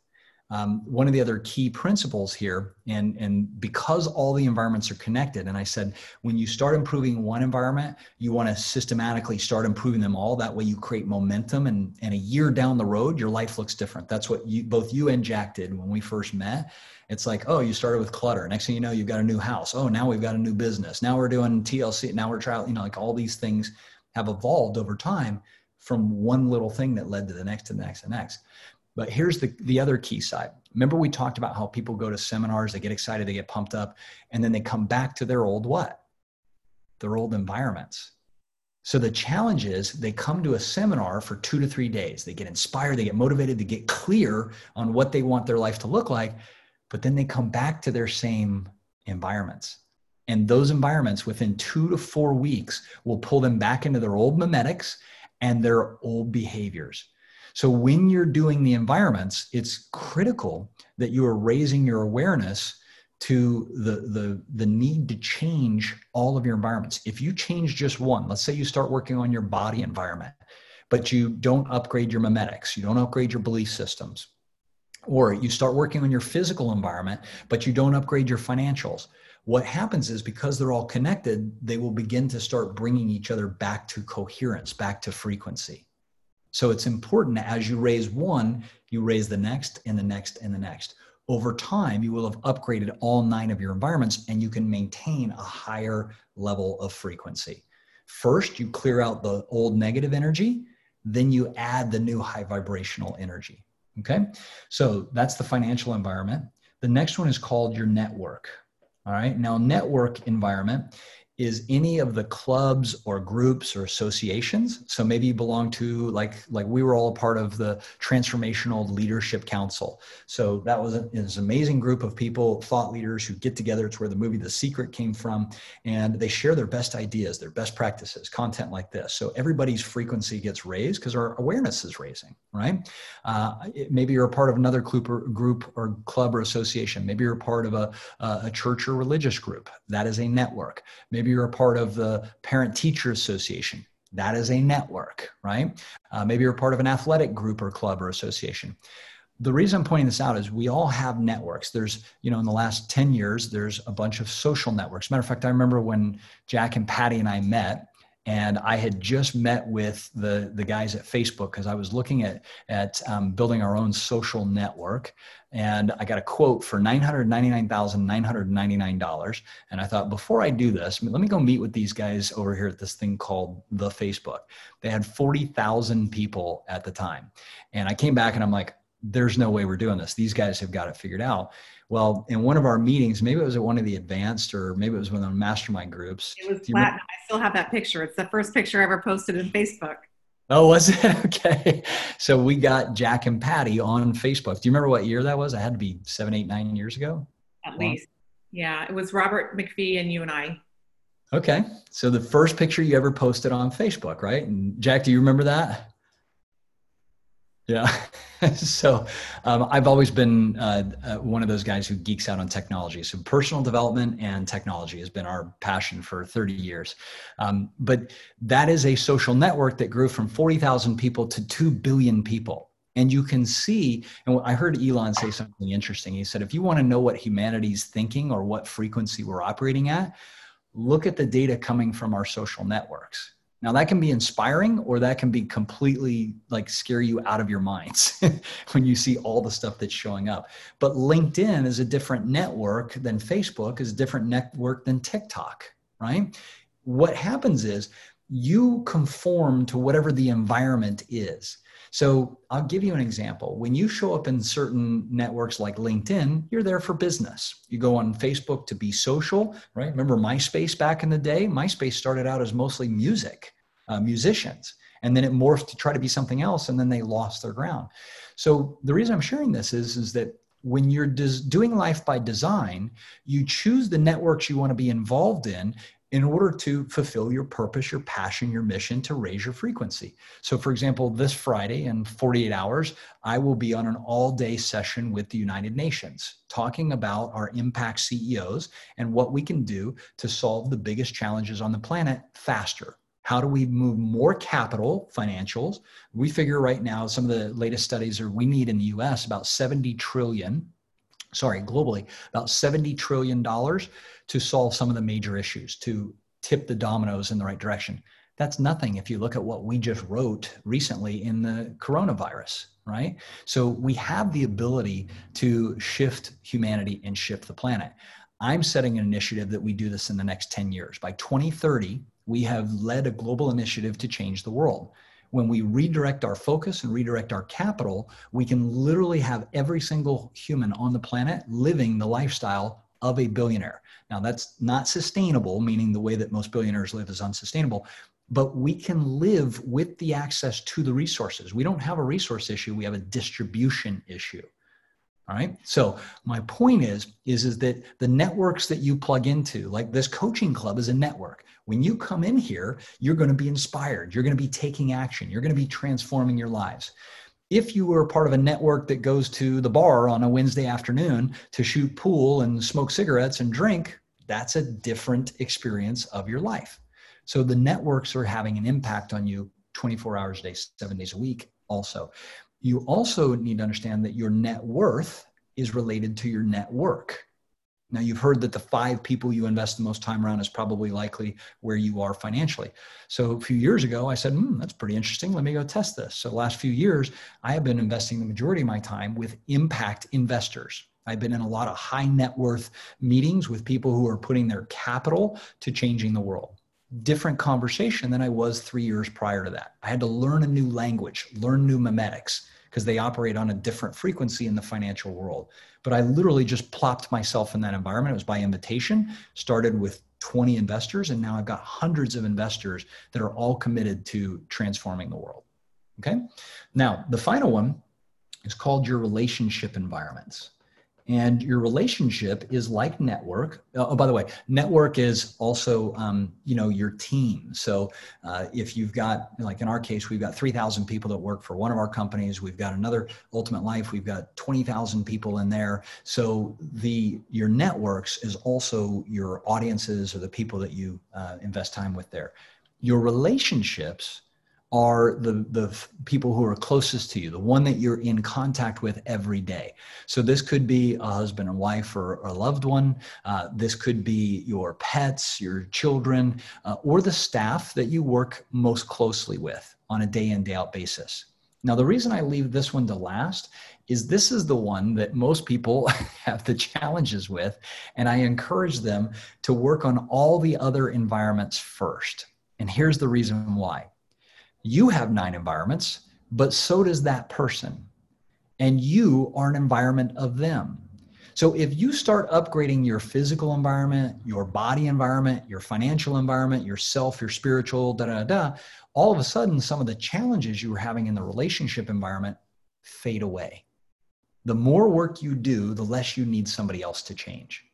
Speaker 2: One of the other key principles here, and because all the environments are connected, and I said, when you start improving one environment, you want to systematically start improving them all. That way you create momentum, and a year down the road, your life looks different. That's what both you and Jack did when we first met. It's like, oh, you started with clutter. Next thing you know, you've got a new house. Oh, now we've got a new business. Now we're doing TLC. Now we're traveling, like all these things have evolved over time from one little thing that led to the next, to the next, and next. But here's the other key side. Remember, we talked about how people go to seminars, they get excited, they get pumped up, and then they come back to their old what? Their old environments. So the challenge is they come to a seminar for 2 to 3 days. They get inspired, they get motivated, they get clear on what they want their life to look like, but then they come back to their same environments. And those environments within 2 to 4 weeks will pull them back into their old mimetics and their old behaviors. So when you're doing the environments, it's critical that you are raising your awareness to the need to change all of your environments. If you change just one, let's say you start working on your body environment, but you don't upgrade your mimetics, you don't upgrade your belief systems, or you start working on your physical environment, but you don't upgrade your financials. What happens is, because they're all connected, they will begin to start bringing each other back to coherence, back to frequency. So it's important that as you raise one, you raise the next and the next and the next. Over time, you will have upgraded all 9 of your environments, and you can maintain a higher level of frequency. First, you clear out the old negative energy, then you add the new high vibrational energy. Okay, so that's the financial environment. The next one is called your network. All right, now network environment is any of the clubs or groups or associations. So maybe you belong to, like we were all a part of the Transformational Leadership Council. So that was an amazing group of people, thought leaders, who get together. It's where the movie The Secret came from. And they share their best ideas, their best practices, content like this. So everybody's frequency gets raised because our awareness is raising, right? Maybe you're a part of another group or club or association. Maybe you're a part of a church or religious group. That is a network. Maybe you're a part of the Parent-Teacher Association. That is a network, right? Maybe you're a part of an athletic group or club or association. The reason I'm pointing this out is we all have networks. There's, in the last 10 years, there's a bunch of social networks. Matter of fact, I remember when Jack and Patty and I met, and I had just met with the guys at Facebook because I was looking at building our own social network. And I got a quote for $999,999. And I thought, before I do this, let me go meet with these guys over here at this thing called the Facebook. They had 40,000 people at the time. And I came back and I'm like, there's no way we're doing this. These guys have got it figured out. Well, in one of our meetings, maybe it was at one of the advanced, or maybe it was one of the mastermind groups.
Speaker 1: It was platinum. I still have that picture. It's the first picture I ever posted in Facebook.
Speaker 2: Oh, was it? Okay. So we got Jack and Patty on Facebook. Do you remember what year that was? It had to be 7, 8, 9 years ago.
Speaker 1: At least. Yeah. It was Robert McPhee and you and I.
Speaker 2: Okay. So the first picture you ever posted on Facebook, right? And Jack, do you remember that? Yeah. So I've always been one of those guys who geeks out on technology. So personal development and technology has been our passion for 30 years. But that is a social network that grew from 40,000 people to 2 billion people. And you can see, and I heard Elon say something interesting. He said, if you want to know what humanity's thinking or what frequency we're operating at, look at the data coming from our social networks. Now that can be inspiring, or that can be completely like scare you out of your minds when you see all the stuff that's showing up. But LinkedIn is a different network than Facebook, is a different network than TikTok, right? What happens is you conform to whatever the environment is. So I'll give you an example. When you show up in certain networks like LinkedIn, you're there for business. You go on Facebook to be social, right? Remember MySpace back in the day? MySpace started out as mostly musicians, and then it morphed to try to be something else, and then they lost their ground. So the reason I'm sharing this is that when you're doing life by design, you choose the networks you want to be involved in order to fulfill your purpose, your passion, your mission, to raise your frequency. So for example, this Friday in 48 hours, I will be on an all-day session with the United Nations talking about our impact CEOs and what we can do to solve the biggest challenges on the planet faster. How do we move more capital, financials? We figure right now, some of the latest studies are we need in the US about globally, about $70 trillion to solve some of the major issues, to tip the dominoes in the right direction. That's nothing if you look at what we just wrote recently in the coronavirus, right? So we have the ability to shift humanity and shift the planet. I'm setting an initiative that we do this in the next 10 years. By 2030, we have led a global initiative to change the world. When we redirect our focus and redirect our capital, we can literally have every single human on the planet living the lifestyle of a billionaire. Now, that's not sustainable, meaning the way that most billionaires live is unsustainable, but we can live with the access to the resources. We don't have a resource issue, we have a distribution issue. All right. So my point is that the networks that you plug into, like this coaching club is a network. When you come in here, you're going to be inspired. You're going to be taking action. You're going to be transforming your lives. If you were part of a network that goes to the bar on a Wednesday afternoon to shoot pool and smoke cigarettes and drink, that's a different experience of your life. So the networks are having an impact on you 24 hours a day, 7 days a week also. You also need to understand that your net worth is related to your network. Now, you've heard that the 5 people you invest the most time around is probably likely where you are financially. So a few years ago, I said, that's pretty interesting. Let me go test this. So the last few years, I have been investing the majority of my time with impact investors. I've been in a lot of high net worth meetings with people who are putting their capital to changing the world. Different conversation than I was 3 years prior to that. I had to learn a new language, learn new memetics, because they operate on a different frequency in the financial world. But I literally just plopped myself in that environment. It was by invitation, started with 20 investors, and now I've got hundreds of investors that are all committed to transforming the world. Okay. Now, the final one is called your relationship environments. And your relationship is like network. Oh, by the way, network is also, your team. So if you've got, like in our case, we've got 3,000 people that work for one of our companies. We've got another Ultimate Life. We've got 20,000 people in there. So your networks is also your audiences or the people that you invest time with there. Your relationships are the people who are closest to you, the one that you're in contact with every day. So this could be a husband and wife or a loved one. This could be your pets, your children, or the staff that you work most closely with on a day in, day out basis. Now, the reason I leave this one to last is this is the one that most people have the challenges with, and I encourage them to work on all the other environments first. And here's the reason why. You have 9 environments, but so does that person. And you are an environment of them. So if you start upgrading your physical environment, your body environment, your financial environment, yourself, your spiritual, all of a sudden, some of the challenges you were having in the relationship environment fade away. The more work you do, the less you need somebody else to change.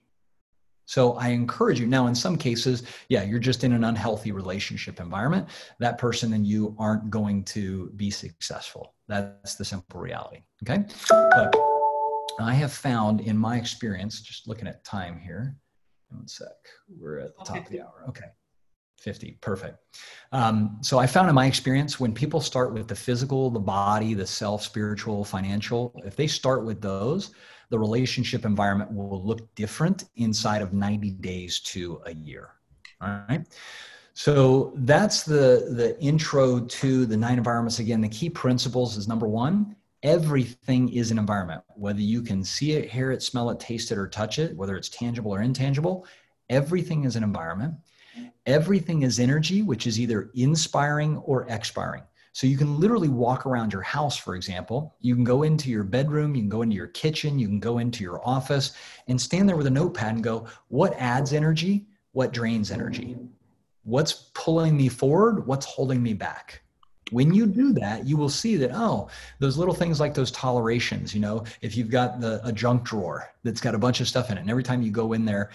Speaker 2: So I encourage you. Now, in some cases, you're just in an unhealthy relationship environment. That person and you aren't going to be successful. That's the simple reality. Okay. But I have found in my experience, just looking at time here, 1 sec, we're at the top of the hour. Okay. 50. Perfect. So I found in my experience, when people start with the physical, the body, the self, spiritual, financial, if they start with those, the relationship environment will look different inside of 90 days to a year. All right. So that's the intro to the 9 environments. Again, the key principles is number 1, everything is an environment. Whether you can see it, hear it, smell it, taste it, or touch it, whether it's tangible or intangible, everything is an environment. Everything is energy, which is either inspiring or expiring. So you can literally walk around your house, for example. You can go into your bedroom, you can go into your kitchen, you can go into your office and stand there with a notepad and go, what adds energy? What drains energy? What's pulling me forward? What's holding me back? When you do that, you will see that, oh, those little things like those tolerations, if you've got a junk drawer that's got a bunch of stuff in it, and every time you go in there,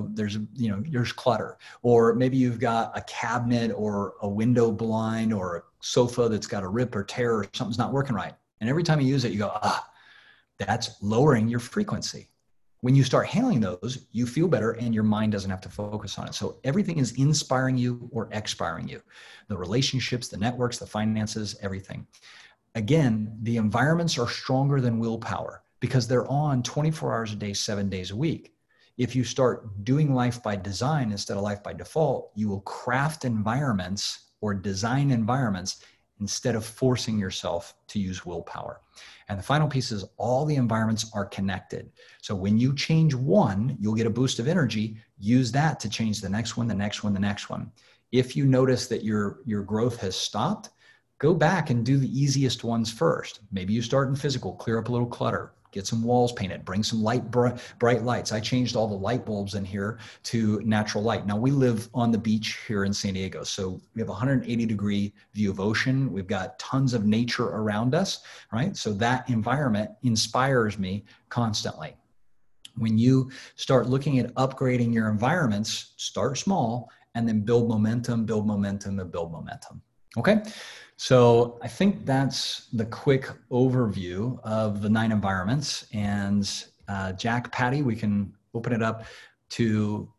Speaker 2: there's clutter, or maybe you've got a cabinet or a window blind or a sofa that's got a rip or tear or something's not working right. And every time you use it, you go, that's lowering your frequency. When you start handling those, you feel better and your mind doesn't have to focus on it. So everything is inspiring you or expiring you. The relationships, the networks, the finances, everything. Again, the environments are stronger than willpower because they're on 24 hours a day, 7 days a week. If you start doing life by design instead of life by default, you will craft environments or design environments instead of forcing yourself to use willpower. And the final piece is all the environments are connected. So when you change one, you'll get a boost of energy. Use that to change the next one, the next one, the next one. If you notice that your growth has stopped, go back and do the easiest ones first. Maybe you start in physical, clear up a little clutter, get some walls painted, bring some bright lights. I changed all the light bulbs in here to natural light. Now we live on the beach here in San Diego. So we have a 180-degree view of ocean. We've got tons of nature around us, right? So that environment inspires me constantly. When you start looking at upgrading your environments, start small and then build momentum, and build momentum. Okay. So I think that's the quick overview of the 9 environments. And Jack, Patty, we can open it up to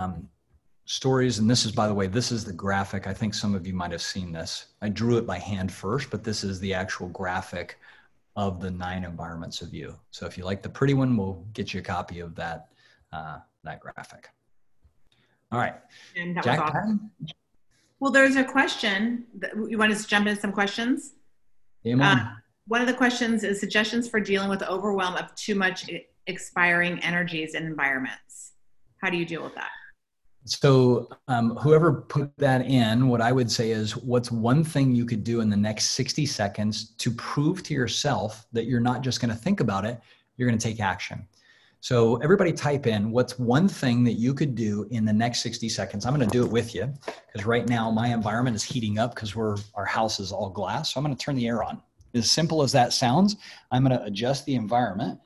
Speaker 2: stories. And this is, by the way, this is the graphic. I think some of you might have seen this. I drew it by hand first, but this is the actual graphic of the 9 environments of you. So if you like the pretty one, we'll get you a copy of that graphic. All right.
Speaker 1: And that
Speaker 2: Jack,
Speaker 1: was awesome.
Speaker 2: Patty?
Speaker 1: Well, there's a question. You want us to jump into some questions? One of the questions is suggestions for dealing with the overwhelm of too much expiring energies and environments. How do you deal with that?
Speaker 2: So whoever put that in, what I would say is, what's one thing you could do in the next 60 seconds to prove to yourself that you're not just going to think about it, you're going to take action. So everybody type in, what's one thing that you could do in the next 60 seconds? I'm going to do it with you because right now my environment is heating up because our house is all glass. So I'm going to turn the air on. As simple as that sounds, I'm going to adjust the environment.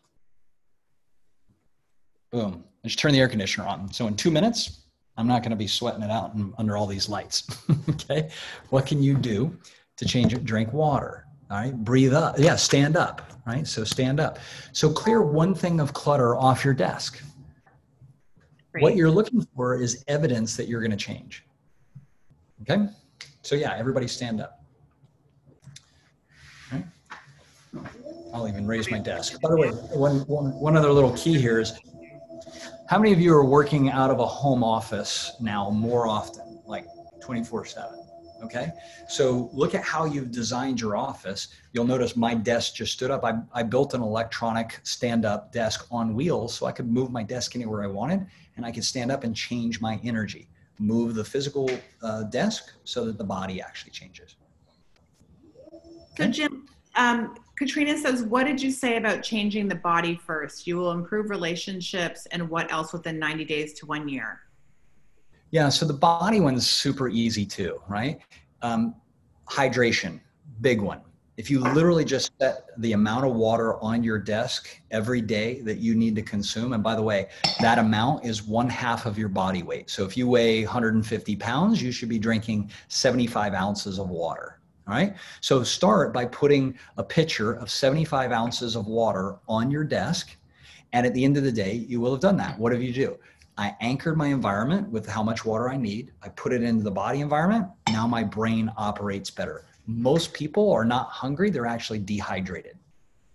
Speaker 2: Boom. I just turn the air conditioner on. So in 2 minutes, I'm not going to be sweating it out under all these lights. Okay. What can you do to change it? Drink water. All right. Breathe up. Yeah. Stand up. Right. So stand up. So clear one thing of clutter off your desk. Great. What you're looking for is evidence that you're going to change. Okay. So yeah, everybody stand up. All right. I'll even raise my desk. By the way, one other little key here is, how many of you are working out of a home office now more often, like 24/7? Okay, so look at how you've designed your office. You'll notice my desk just stood up. I built an electronic stand-up desk on wheels so I could move my desk anywhere I wanted, and I could stand up and change my energy, move the physical desk so that the body actually changes.
Speaker 1: So Jim, Katrina says, what did you say about changing the body first? You will improve relationships, and what else within 90 days to 1 year?
Speaker 2: Yeah, so the body one is super easy too, right? Hydration, big one. If you literally just set the amount of water on your desk every day that you need to consume, and by the way, that amount is 1/2 of your body weight. So if you weigh 150 pounds, you should be drinking 75 ounces of water, all right? So start by putting a pitcher of 75 ounces of water on your desk, and at the end of the day, you will have done that. What do you do? I anchored my environment with how much water I need. I put it into the body environment. Now my brain operates better. Most people are not hungry. They're actually dehydrated.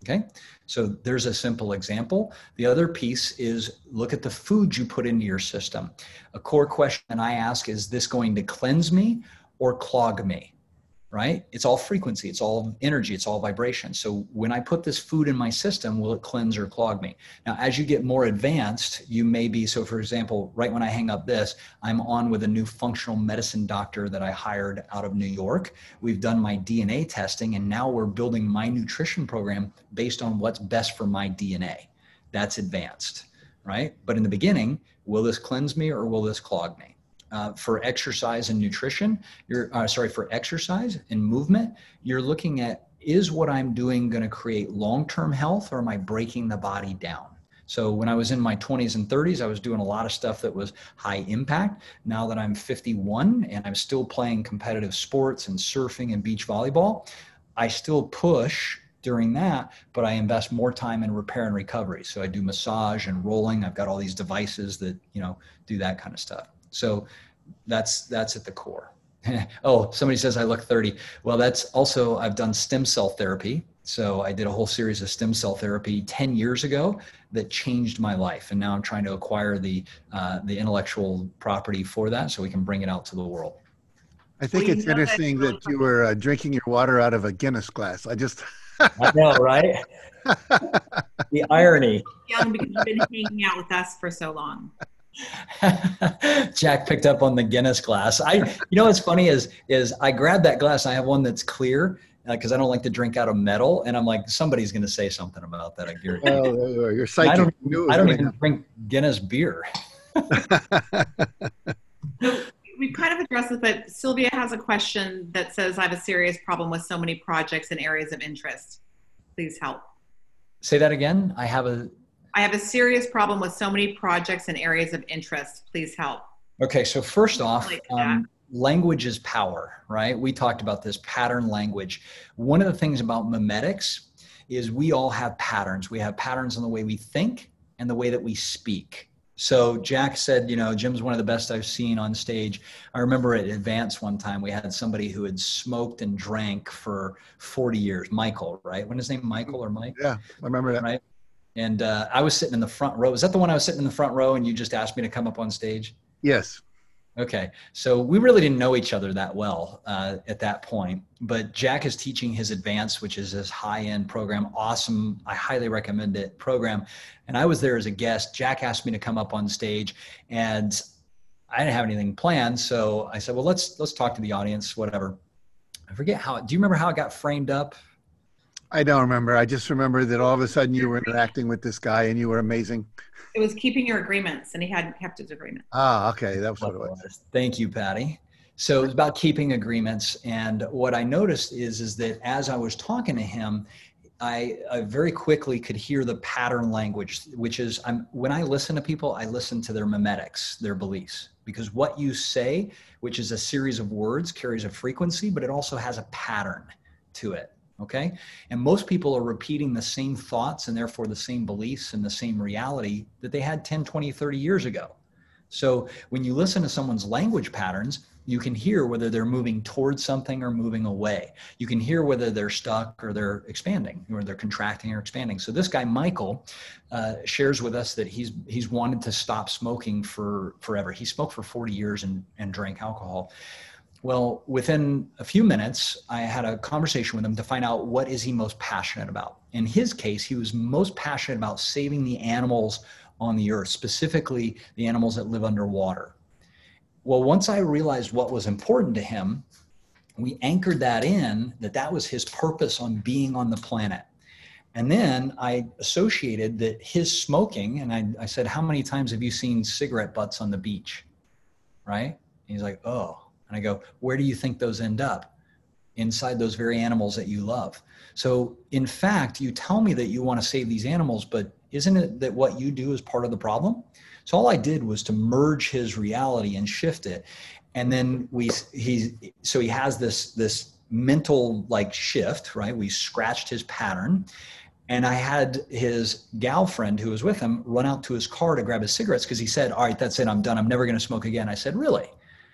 Speaker 2: Okay, so there's a simple example. The other piece is look at the food you put into your system. A core question I ask, is this going to cleanse me or clog me? Right? It's all frequency, it's all energy, it's all vibration. So when I put this food in my system, will it cleanse or clog me? Now, as you get more advanced, you may be, so for example, right when I hang up this, I'm on with a new functional medicine doctor that I hired out of New York. We've done my DNA testing, and now we're building my nutrition program based on what's best for my DNA. That's advanced, right? But in the beginning, will this cleanse me or will this clog me? For exercise and nutrition, for exercise and movement, you're looking at, is what I'm doing going to create long-term health, or am I breaking the body down? So when I was in my 20s and 30s, I was doing a lot of stuff that was high impact. Now that I'm 51 and I'm still playing competitive sports and surfing and beach volleyball, I still push during that, but I invest more time in repair and recovery. So I do massage and rolling. I've got all these devices that, do that kind of stuff. So that's at the core. Oh, somebody says I look 30. Well, that's also, I've done stem cell therapy. So I did a whole series of stem cell therapy 10 years ago that changed my life. And now I'm trying to acquire the intellectual property for that so we can bring it out to the world.
Speaker 3: I think it's interesting that you were drinking your water out of a Guinness glass. I
Speaker 2: know, right? The irony.
Speaker 1: Young, because you've been hanging out with us for so long.
Speaker 2: Jack picked up on the Guinness glass. What's funny is I grabbed that glass. I have one that's clear because I don't like to drink out of metal, and I'm like, somebody's going to say something about that. I guarantee.
Speaker 3: Oh, you're psychic.
Speaker 2: I don't even drink Guinness beer.
Speaker 1: So we've kind of addressed this, but Sylvia has a question that says, I have a serious problem with so many projects and areas of interest. Please help.
Speaker 2: Say that again. I have a serious problem with so many projects and areas of interest. Please help. Okay, so first off, language is power, right? We talked about this pattern language. One of the things about memetics is we all have patterns. We have patterns in the way we think and the way that we speak. So Jack said, Jim's one of the best I've seen on stage. I remember at Advance one time, we had somebody who had smoked and drank for 40 years. Michael, right? When his name, Michael or Mike?
Speaker 3: Yeah, I remember that.
Speaker 2: Right. And I was sitting in the front row. Was that the one I was sitting in the front row and you just asked me to come up on stage?
Speaker 3: Yes.
Speaker 2: Okay. So we really didn't know each other that well at that point. But Jack is teaching his Advance, which is his high-end program. Awesome. I highly recommend it program. And I was there as a guest. Jack asked me to come up on stage and I didn't have anything planned. So I said, well, let's talk to the audience, whatever. I forget do you remember how it got framed up?
Speaker 3: I don't remember. I just remember that all of a sudden you were interacting with this guy and you were amazing.
Speaker 1: It was keeping your agreements, and he hadn't kept his agreement.
Speaker 3: Ah, okay. That was what it was.
Speaker 2: Thank you, Patty. So it was about keeping agreements. And what I noticed is that as I was talking to him, I very quickly could hear the pattern language, which is when I listen to people, I listen to their memetics, their beliefs, because what you say, which is a series of words, carries a frequency, but it also has a pattern to it. Okay. And most people are repeating the same thoughts and therefore the same beliefs and the same reality that they had 10, 20, 30 years ago. So when you listen to someone's language patterns, you can hear whether they're moving towards something or moving away. You can hear whether they're stuck or they're expanding, or they're contracting or expanding. So this guy, Michael, shares with us that he's wanted to stop smoking for forever. He smoked for 40 years and drank alcohol. Well, within a few minutes, I had a conversation with him to find out what is he most passionate about. In his case, he was most passionate about saving the animals on the earth, specifically the animals that live underwater. Well, once I realized what was important to him, we anchored that in, that was his purpose on being on the planet. And then I associated that his smoking, and I said, how many times have you seen cigarette butts on the beach? Right? And he's like, oh. And I go, where do you think those end up? Inside those very animals that you love. So in fact, you tell me that you want to save these animals, but isn't it that what you do is part of the problem? So all I did was to merge his reality and shift it. And then he has this mental shift, right? We scratched his pattern. And I had his gal friend who was with him run out to his car to grab his cigarettes because he said, all right, that's it. I'm done. I'm never going to smoke again. I said, really?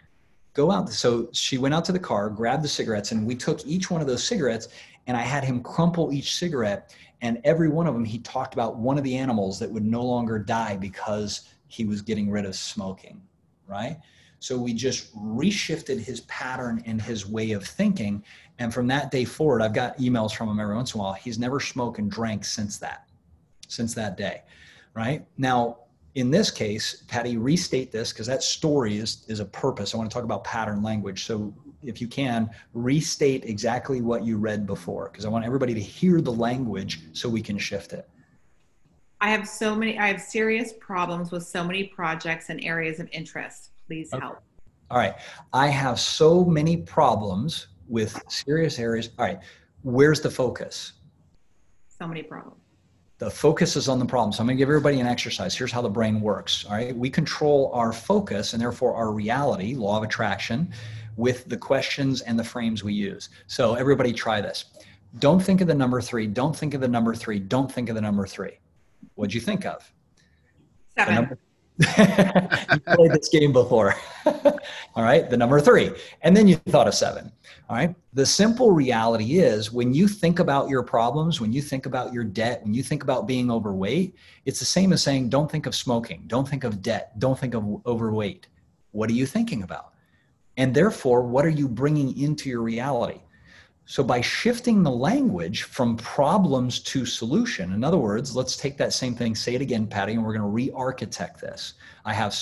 Speaker 2: go out. So she went out to the car, grabbed the cigarettes, and we took each one of those cigarettes, and I had him crumple each cigarette. And every one of them, he talked about one of the animals that would no longer die because he was getting rid of smoking, right? So we just reshifted his pattern and his way of thinking. And from that day forward, I've got emails from him every once in a while. He's never smoked and drank since that day, right? Now, in this case, Patty, restate this because that story is a purpose. I want to talk about pattern language. So if you can, restate exactly what you read before, because I want everybody to hear the language so we can shift it.
Speaker 1: I have serious problems with so many projects and areas of interest. Please help.
Speaker 2: All right. I have so many problems with serious areas. All right. Where's the focus?
Speaker 1: So many problems.
Speaker 2: The focus is on the problem. So I'm going to give everybody an exercise. Here's how the brain works. All right. We control our focus and therefore our reality, law of attraction, with the questions and the frames we use. So everybody try this. Don't think of the number 3. Don't think of the number 3. Don't think of the number 3. What'd you think of?
Speaker 1: 7.
Speaker 2: You played this game before. All right. The number 3. And then you thought of 7. All right. The simple reality is when you think about your problems, when you think about your debt, when you think about being overweight, it's the same as saying, don't think of smoking. Don't think of debt. Don't think of overweight. What are you thinking about? And therefore, what are you bringing into your reality? So by shifting the language from problems to solution, in other words, let's take that same thing, say it again, Patty, and we're going to re-architect this. I have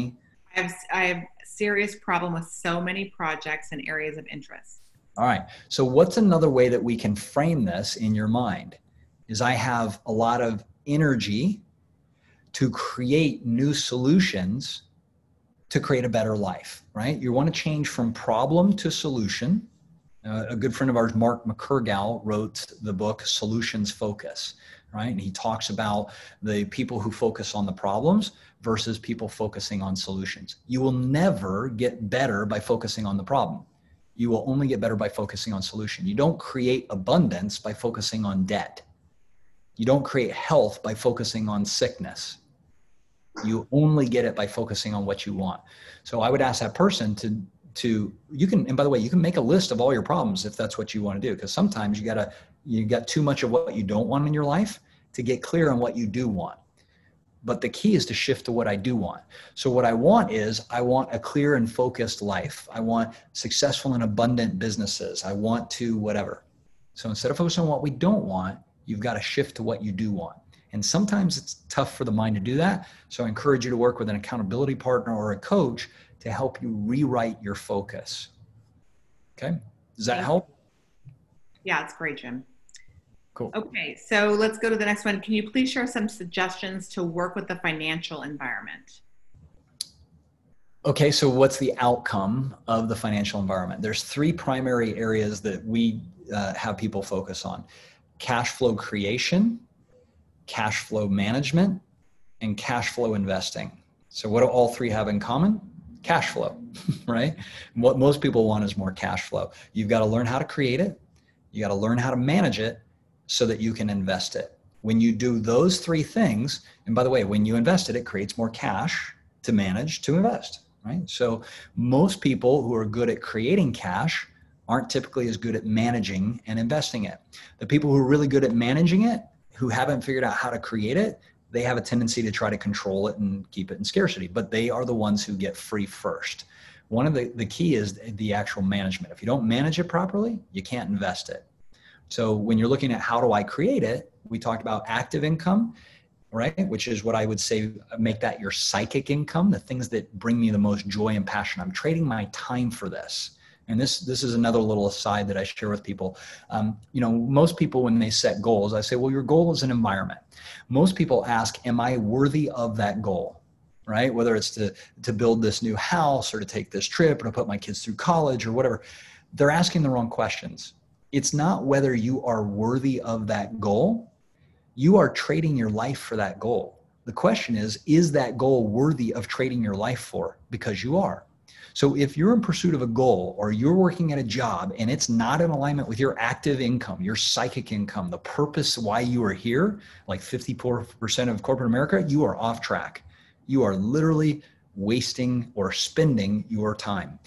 Speaker 2: serious problem with so many projects and areas of interest. All right. So what's another way that we can frame this in your mind is I have a lot of energy to create new solutions to create a better life, right? You want to change from problem to solution. A good friend of ours, Mark McCurgow, wrote the book Solutions Focus, right? And he talks about the people who focus on the problems versus people focusing on solutions. You will never get better by focusing on the problem. You will only get better by focusing on solution. You don't create abundance by focusing on debt. You don't create health by focusing on sickness. You only get it by focusing on what you want. So I would ask that person you can, and by the way, you can make a list of all your problems if that's what you want to do, because sometimes you got too much of what you don't want in your life to get clear on what you do want. But the key is to shift to what I do want. So what I want is I want a clear and focused life. I want successful and abundant businesses. I want to whatever. So instead of focusing on what we don't want, you've got to shift to what you do want. And sometimes it's tough for the mind to do that. So I encourage you to work with an accountability partner or a coach to help you rewrite your focus. Okay. Does that help?
Speaker 1: Yeah, it's great, Jim.
Speaker 2: Cool.
Speaker 1: Okay, so let's go to the next one. Can you please share some suggestions to work with the financial environment?
Speaker 2: Okay, so what's the outcome of the financial environment? There's 3 primary areas that we have people focus on: cash flow creation, cash flow management, and cash flow investing. So what do all 3 have in common? Cash flow, right? What most people want is more cash flow. You've got to learn how to create it. You got to learn how to manage it so that you can invest it. When you do those 3 things, and by the way, when you invest it, it creates more cash to manage, to invest, right? So most people who are good at creating cash aren't typically as good at managing and investing it. The people who are really good at managing it, who haven't figured out how to create it, they have a tendency to try to control it and keep it in scarcity, but they are the ones who get free first. One of the key is the actual management. If you don't manage it properly, you can't invest it. So when you're looking at how do I create it, we talked about active income, right? Which is what I would say, make that your psychic income, the things that bring me the most joy and passion. I'm trading my time for this. And this is another little aside that I share with people. Most people, when they set goals, I say, well, your goal is an environment. Most people ask, am I worthy of that goal, right? Whether it's to build this new house or to take this trip or to put my kids through college or whatever, they're asking the wrong questions. It's not whether you are worthy of that goal. You are trading your life for that goal. The question is that goal worthy of trading your life for? Because you are. So if you're in pursuit of a goal or you're working at a job and it's not in alignment with your active income, your psychic income, the purpose why you are here, like 54% of corporate America, you are off track. You are literally wasting or spending your time.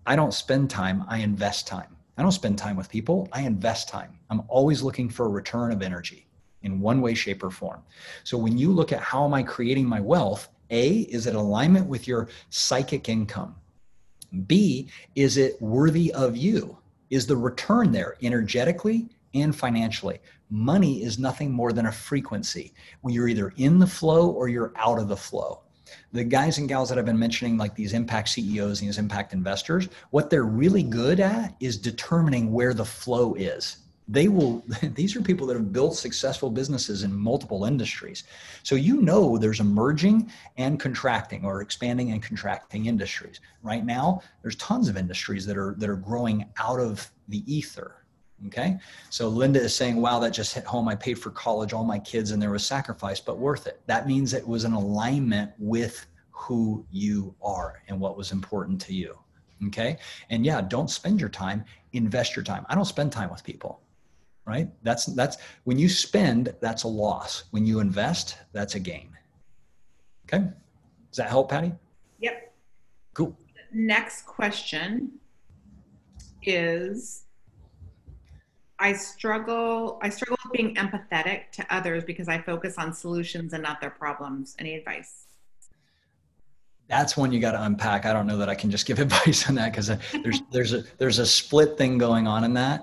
Speaker 2: I don't spend time, I invest time. I don't spend time with people, I invest time. I'm always looking for a return of energy in one way, shape, or form. So when you look at how am I creating my wealth, A, is it alignment with your psychic income? B, is it worthy of you? Is the return there energetically and financially? Money is nothing more than a frequency. When you're either in the flow or you're out of the flow. The guys and gals that I've been mentioning, like these impact CEOs and these impact investors, what they're really good at is determining where the flow is. These are people that have built successful businesses in multiple industries. So there's emerging and contracting, or expanding and contracting industries. Right now, there's tons of industries that are growing out of the ether. Okay. So Linda is saying, wow, that just hit home. I paid for college, all my kids, and there was sacrifice, but worth it. That means it was an alignment with who you are and what was important to you. Okay. And yeah, don't spend your time, invest your time. I don't spend time with people, right? That's when you spend, that's a loss. When you invest, that's a gain. Okay. Does that help, Patty?
Speaker 1: Yep.
Speaker 2: Cool.
Speaker 1: Next question is, I struggle with being empathetic to others because I focus on solutions and not their problems. Any advice?
Speaker 2: That's one you got to unpack. I don't know that I can just give advice on that, because there's a split thing going on in that.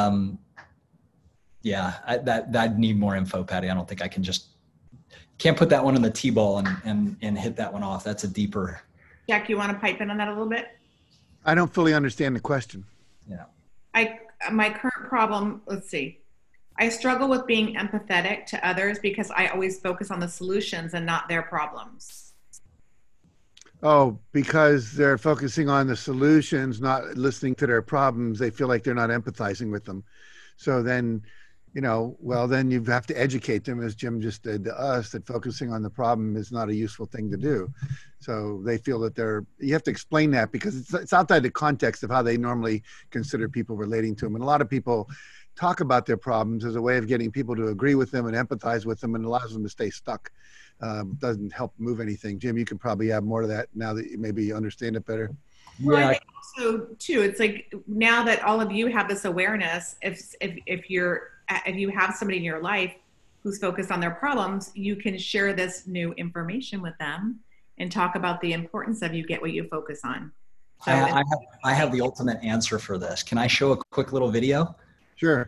Speaker 2: I'd need more info, Patty. I don't think I can't put that one in the T-ball and hit that one off. That's a deeper.
Speaker 1: Jack, you want to pipe in on that a little bit?
Speaker 3: I don't fully understand the question.
Speaker 2: Yeah.
Speaker 1: My current problem, let's see. I struggle with being empathetic to others because I always focus on the solutions and not their problems.
Speaker 3: Oh, because they're focusing on the solutions, not listening to their problems. They feel like they're not empathizing with them. So then, then you have to educate them, as Jim just did to us, that focusing on the problem is not a useful thing to do. So they feel that you have to explain that, because it's outside the context of how they normally consider people relating to them. And a lot of people talk about their problems as a way of getting people to agree with them and empathize with them, and allows them to stay stuck. Doesn't help move anything. Jim, you can probably add more to that now that you maybe understand it better.
Speaker 1: Well, I think also too, it's like, now that all of you have this awareness, if you have somebody in your life who's focused on their problems, you can share this new information with them and talk about the importance of you get what you focus on. So
Speaker 2: I have the ultimate answer for this. Can I show a quick little video?
Speaker 3: Sure.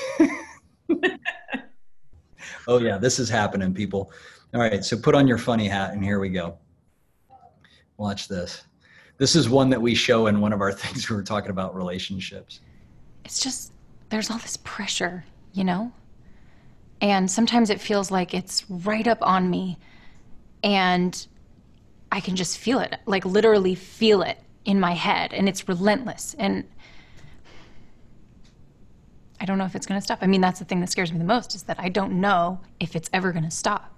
Speaker 2: Oh yeah, this is happening, people. All right, so put on your funny hat and here we go. Watch this. This is one that we show in one of our things. We were talking about relationships.
Speaker 4: It's just, there's all this pressure, and sometimes it feels like it's right up on me, and I can just feel it, like literally feel it in my head, and it's relentless, and I don't know if it's going to stop. I mean, that's the thing that scares me the most, is that I don't know if it's ever going to stop.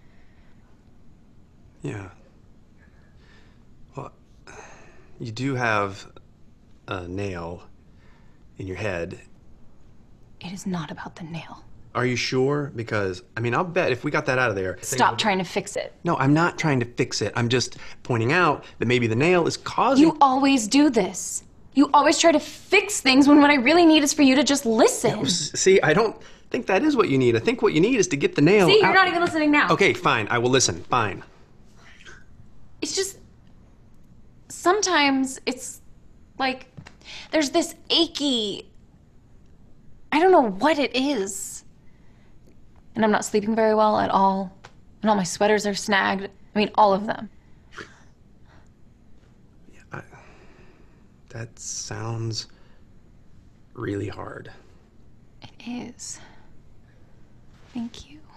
Speaker 5: Yeah. Well, you do have a nail in your head.
Speaker 4: It is not about the nail.
Speaker 5: Are you sure? Because, I'll bet if we got that out of there...
Speaker 4: Stop trying to fix it.
Speaker 5: No, I'm not trying to fix it. I'm just pointing out that maybe the nail is causing...
Speaker 4: You always do this. You always try to fix things when what I really need is for you to just listen.
Speaker 5: See, I don't think that is what you need. I think what you need is to get the nail
Speaker 4: See, you're
Speaker 5: out.
Speaker 4: not even listening now.
Speaker 5: Okay, fine. I will listen. Fine.
Speaker 4: It's just... Sometimes it's like there's this achy... I don't know what it is. And I'm not sleeping very well at all. And all my sweaters are snagged. All of them.
Speaker 5: Yeah, that sounds really hard.
Speaker 4: It is. Thank you.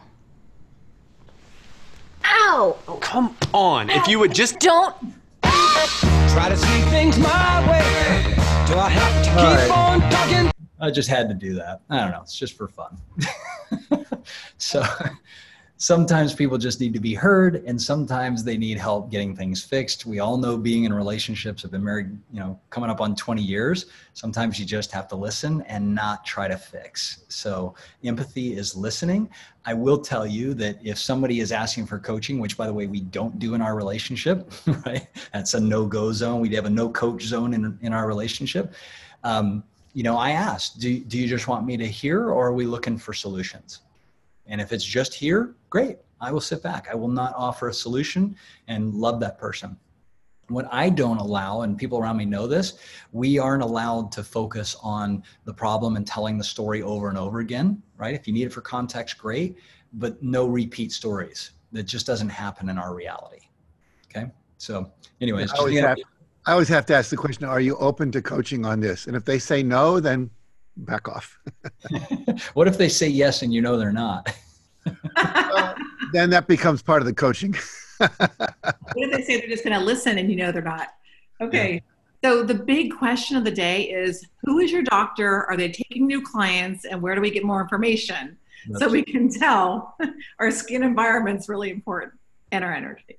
Speaker 4: Ow!
Speaker 5: Oh, come on. If you would just...
Speaker 4: Don't...
Speaker 6: Try to see things my way. Do I have to keep on talking?
Speaker 2: I just had to do that. I don't know. It's just for fun. So sometimes people just need to be heard, and sometimes they need help getting things fixed. We all know, being in relationships, have been married, coming up on 20 years. Sometimes you just have to listen and not try to fix. So empathy is listening. I will tell you that if somebody is asking for coaching, which by the way, we don't do in our relationship, right? That's a no-go zone. We have a no coach zone in our relationship. I asked, do you just want me to hear, or are we looking for solutions? And if it's just here, great. I will sit back. I will not offer a solution and love that person. What I don't allow, and people around me know this, we aren't allowed to focus on the problem and telling the story over and over again, right? If you need it for context, great, but no repeat stories. That just doesn't happen in our reality. Okay. So anyways,
Speaker 3: I always have to ask the question, are you open to coaching on this? And if they say no, then back off.
Speaker 2: What if they say yes and they're not?
Speaker 3: Then that becomes part of the coaching.
Speaker 1: What if they say they're just going to listen and they're not? Okay. Yeah. So the big question of the day is, who is your doctor? Are they taking new clients? And where do we get more information? So we can tell our skin environment's really important, and our energy.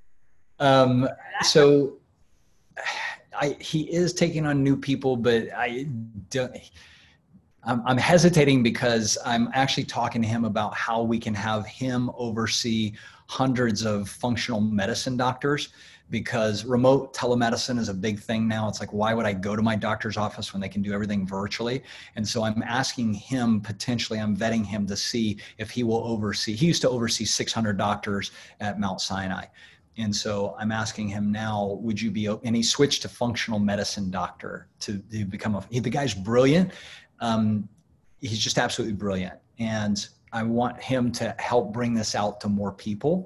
Speaker 2: So he is taking on new people, but I'm hesitating because I'm actually talking to him about how we can have him oversee hundreds of functional medicine doctors, because remote telemedicine is a big thing now. It's like, why would I go to my doctor's office when they can do everything virtually? And so I'm asking him, potentially, I'm vetting him to see if he will oversee. He used to oversee 600 doctors at Mount Sinai. And so I'm asking him now, would you be, and he switched to functional medicine doctor to become the guy's brilliant. He's just absolutely brilliant. And I want him to help bring this out to more people.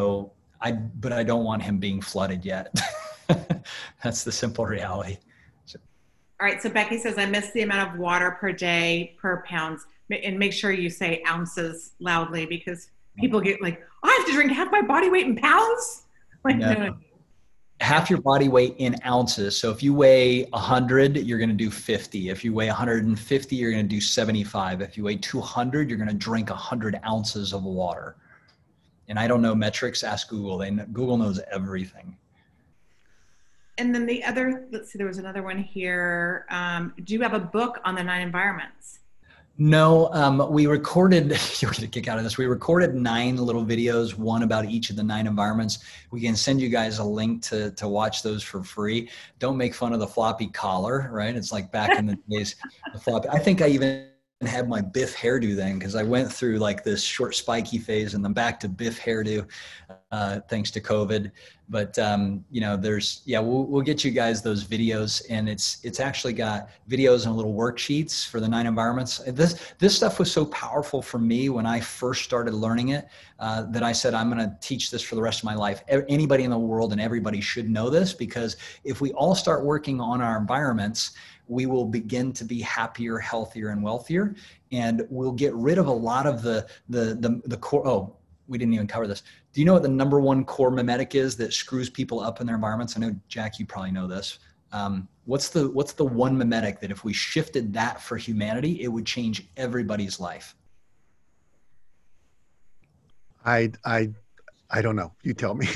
Speaker 2: But I don't want him being flooded yet. That's the simple reality.
Speaker 1: All right. So Becky says, I miss the amount of water per day per pounds, and make sure you say ounces loudly, because people get like, I have to drink half my body weight in pounds. Like, no.
Speaker 2: Half your body weight in ounces. So if you weigh 100, you're going to do 50. If you weigh 150, you're going to do 75. If you weigh 200, you're going to drink 100 ounces of water. And I don't know metrics. Ask Google. Google knows everything.
Speaker 1: And then let's see, there was another one here. Do you have a book on the 9 environments?
Speaker 2: No, we recorded, you'll get a kick out of this. We recorded 9 little videos, one about each of the 9 environments. We can send you guys a link to watch those for free. Don't make fun of the floppy collar, right? It's like back in the days, the floppy. I think I even had my Biff hairdo then, because I went through like this short spiky phase and then back to Biff hairdo, thanks to COVID. But we'll get you guys those videos, and it's actually got videos and little worksheets for the 9 environments. This stuff was so powerful for me when I first started learning it, that I said, I'm going to teach this for the rest of my life. Anybody in the world and everybody should know this, because if we all start working on our environments, we will begin to be happier, healthier, and wealthier. And we'll get rid of a lot of the core. Oh, we didn't even cover this. Do you know what the number 1 core mimetic is that screws people up in their environments? I know, Jack, you probably know this. What's the one mimetic that if we shifted that for humanity, it would change everybody's life?
Speaker 3: I don't know. You tell me.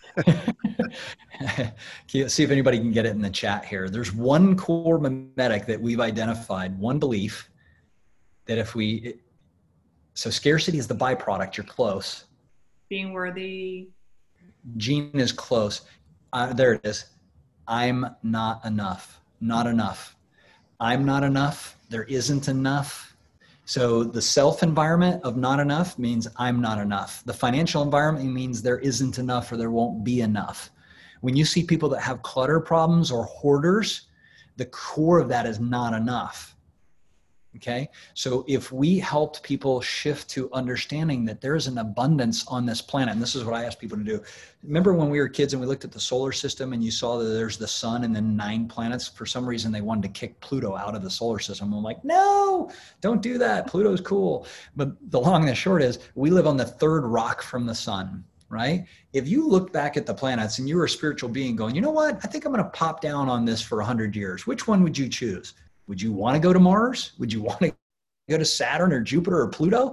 Speaker 2: See if anybody can get it in the chat here. There's one core mimetic that we've identified, one belief that so scarcity is the byproduct. You're close.
Speaker 1: Being worthy.
Speaker 2: Gene is close. There it is. I'm not enough. Not enough. I'm not enough. There isn't enough. So the self environment of not enough means I'm not enough. The financial environment means there isn't enough, or there won't be enough. When you see people that have clutter problems or hoarders, the core of that is not enough. Okay. So if we helped people shift to understanding that there's an abundance on this planet, and this is what I ask people to do. Remember when we were kids and we looked at the solar system and you saw that there's the sun and then 9 planets? For some reason, they wanted to kick Pluto out of the solar system. I'm like, no, don't do that. Pluto's cool. But the long and the short is we live on the 3rd rock from the sun, right? If you look back at the planets and you were a spiritual being going, you know what? I think I'm going to pop down on this for 100 years. Which one would you choose? Would you want to go to Mars? Would you want to go to Saturn or Jupiter or Pluto?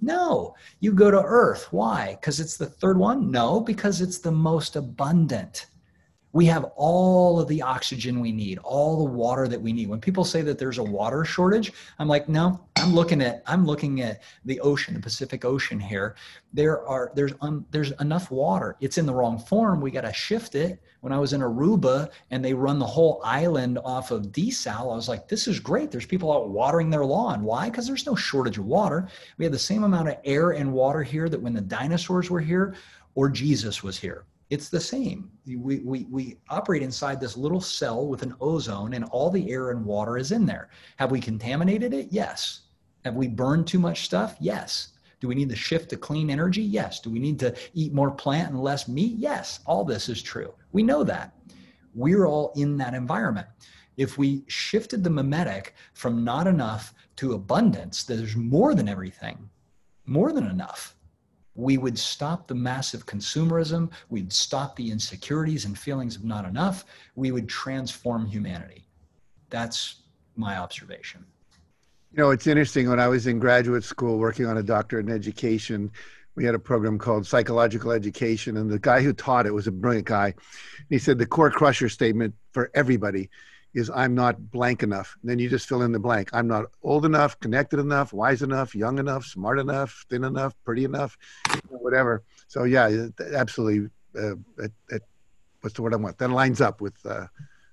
Speaker 2: No, you go to Earth. Why? Because it's the third one? No, because it's the most abundant. We have all of the oxygen we need, all the water that we need. When people say that there's a water shortage, I'm like, no, I'm looking at the ocean, the Pacific Ocean here. There's enough water. It's in the wrong form. We got to shift it. When I was in Aruba and they run the whole island off of desal, I was like, this is great. There's people out watering their lawn. Why? Because there's no shortage of water. We have the same amount of air and water here that when the dinosaurs were here or Jesus was here. It's the same. We operate inside this little cell with an ozone and all the air and water is in there. Have we contaminated it? Yes. Have we burned too much stuff? Yes. Do we need to shift to clean energy? Yes. Do we need to eat more plant and less meat? Yes. All this is true. We know that. We're all in that environment. If we shifted the mimetic from not enough to abundance, there's more than everything, more than enough, we would stop the massive consumerism. We'd stop the insecurities and feelings of not enough. We would transform humanity. That's my observation.
Speaker 3: You know, it's interesting. When I was in graduate school working on a doctorate in education, we had a program called psychological education. And the guy who taught it was a brilliant guy. He said the core crusher statement for everybody is I'm not blank enough. And then you just fill in the blank. I'm not old enough, connected enough, wise enough, young enough, smart enough, thin enough, pretty enough, whatever. So yeah, absolutely. What's the word I want? That lines up with the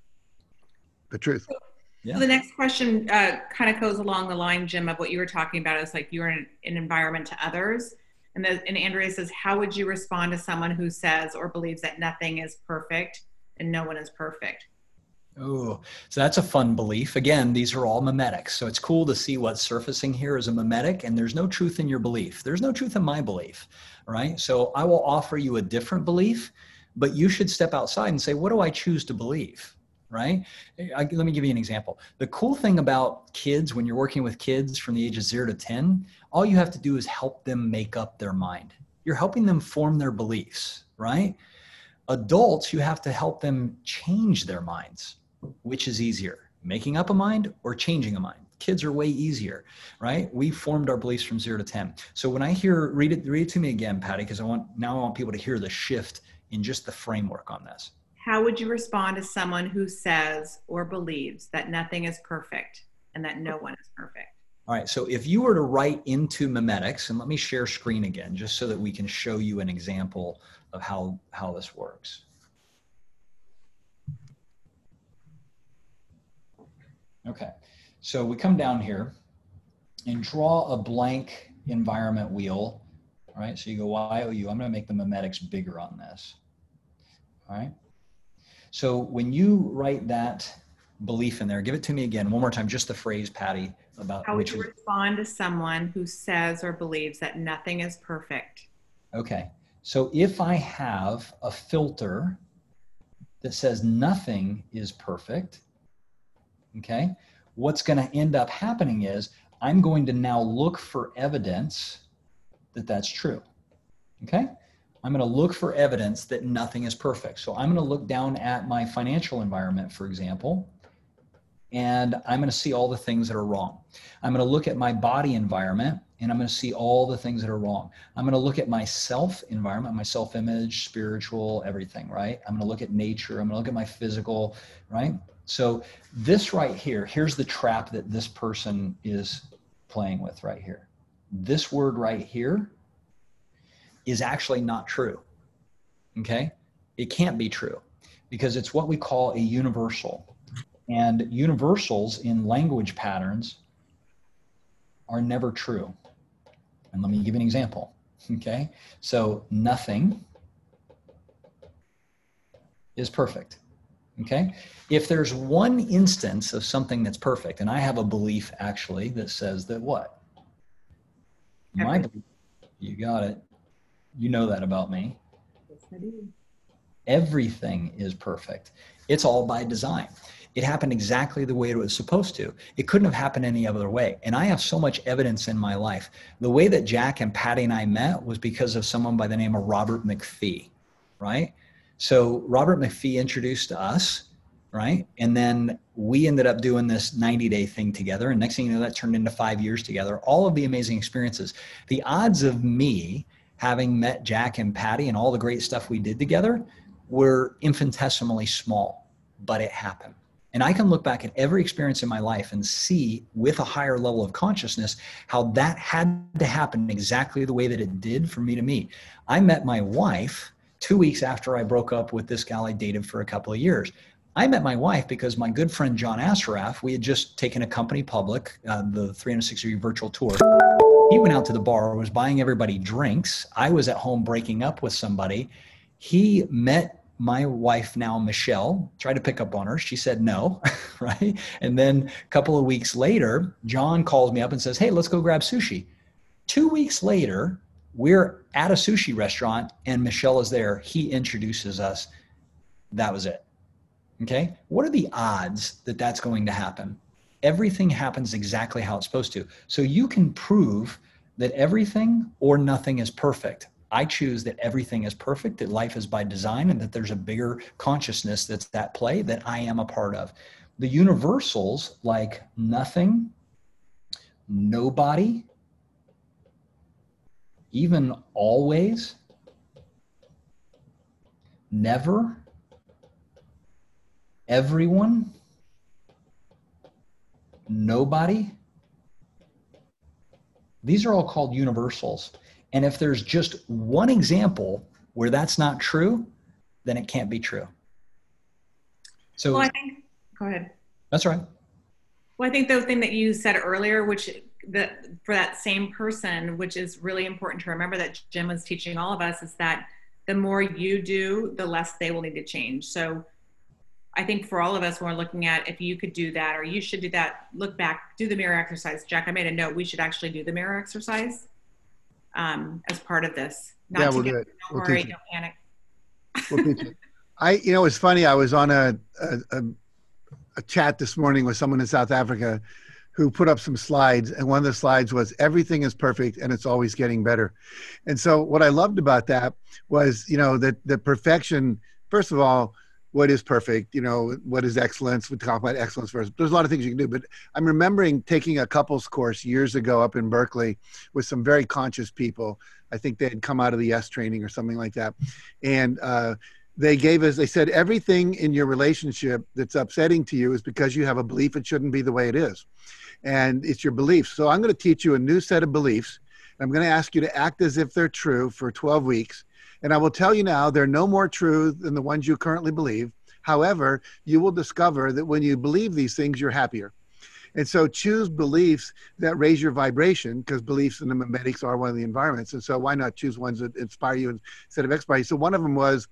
Speaker 3: truth.
Speaker 1: Yeah. So the next question kind of goes along the line, Jim, of what you were talking about. Is like you're in an environment to others. And Andrea says, how would you respond to someone who says or believes that nothing is perfect and no one is perfect?
Speaker 2: Oh, so that's a fun belief. Again, these are all mimetics. So it's cool to see what's surfacing here as a mimetic, and there's no truth in your belief. There's no truth in my belief, right? So I will offer you a different belief, but you should step outside and say, what do I choose to believe, right? Let me give you an example. The cool thing about kids, when you're working with kids from the age of 0 to 10, all you have to do is help them make up their mind. You're helping them form their beliefs, right? Adults, you have to help them change their minds. Which is easier, making up a mind or changing a mind? Kids are way easier, right? We formed our beliefs from 0 to 10. So when I hear, read it to me again, Patty, because I want people to hear the shift in just the framework on this.
Speaker 1: How would you respond to someone who says or believes that nothing is perfect and that no one is perfect?
Speaker 2: All right, so if you were to write into mimetics, and let me share screen again, just so that we can show you an example of how this works. Okay, so we come down here and draw a blank environment wheel. All right, so you go YOU. I'm going to make the mimetics bigger on this. All right, so when you write that belief in there, give it to me again one more time, just the phrase, Patty, about
Speaker 1: how would you respond to someone who says or believes that nothing is perfect?
Speaker 2: Okay, so if I have a filter that says nothing is perfect, okay, what's going to end up happening is I'm going to now look for evidence that that's true. Okay, I'm going to look for evidence that nothing is perfect. So I'm going to look down at my financial environment, for example, and I'm going to see all the things that are wrong. I'm going to look at my body environment and I'm going to see all the things that are wrong. I'm going to look at my self environment, my self-image, spiritual, everything, right? I'm going to look at nature. I'm going to look at my physical, right? So this right here, here's the trap that this person is playing with right here. This word right here is actually not true, okay? It can't be true because it's what we call a universal. And universals in language patterns are never true. And let me give you an example, okay? So nothing is perfect. Okay, if there's one instance of something that's perfect, and I have a belief actually that says that what? My belief, you got it. You know that about me.
Speaker 1: Yes, I do.
Speaker 2: Everything is perfect. It's all by design. It happened exactly the way it was supposed to. It couldn't have happened any other way. And I have so much evidence in my life. The way that Jack and Patty and I met was because of someone by the name of Robert McPhee, right? So Robert McPhee introduced us right? And then we ended up doing this 90-day thing together. And next thing you know, that turned into 5 years together, all of the amazing experiences. The odds of me having met Jack and Patty and all the great stuff we did together were infinitesimally small, but it happened. And I can look back at every experience in my life and see with a higher level of consciousness how that had to happen exactly the way that it did for me to meet. I met my wife 2 weeks after I broke up with this gal I dated for a couple of years. I met my wife because my good friend John Assaraf, we had just taken a company public, the 360 virtual tour. He went out to the bar, was buying everybody drinks. I was at home breaking up with somebody. He met my wife now, Michelle, tried to pick up on her. She said no, right? And then a couple of weeks later, John calls me up and says, hey, let's go grab sushi. 2 weeks later, we're at a sushi restaurant and Michelle is there. He introduces us. That was it. Okay. What are the odds that that's going to happen? Everything happens exactly how it's supposed to. So you can prove that everything or nothing is perfect. I choose that everything is perfect, that life is by design, and that there's a bigger consciousness that's at play that I am a part of. The universals like nothing, nobody, even always, never, everyone, nobody. These are all called universals. And if there's just one example where that's not true, then it can't be true. So
Speaker 1: well, I think, go ahead.
Speaker 2: That's right.
Speaker 1: Well, I think the thing that you said earlier, for that same person, which is really important to remember that Jim was teaching all of us, is that the more you do, the less they will need to change. So I think for all of us, when we're looking at if you could do that or you should do that, look back, do the mirror exercise. Jack, I made a note. We should actually do the mirror exercise as part of this.
Speaker 3: Yeah, we'll do it.
Speaker 1: Don't worry, don't panic.
Speaker 3: We'll teach it. It's funny. I was on a chat this morning with someone in South Africa who put up some slides, and one of the slides was everything is perfect and it's always getting better. And so what I loved about that was, that the perfection, first of all, what is perfect, what is excellence? We talk about excellence first. There's a lot of things you can do, but I'm remembering taking a couples course years ago up in Berkeley with some very conscious people. I think they had come out of the S training or something like that. And they said, everything in your relationship that's upsetting to you is because you have a belief it shouldn't be the way it is. And it's your beliefs. So I'm going to teach you a new set of beliefs. I'm going to ask you to act as if they're true for 12 weeks. And I will tell you now, they're no more true than the ones you currently believe. However, you will discover that when you believe these things, you're happier. And so choose beliefs that raise your vibration, because beliefs in the memetics are one of the environments. And so why not choose ones that inspire you instead of expire you? So one of them was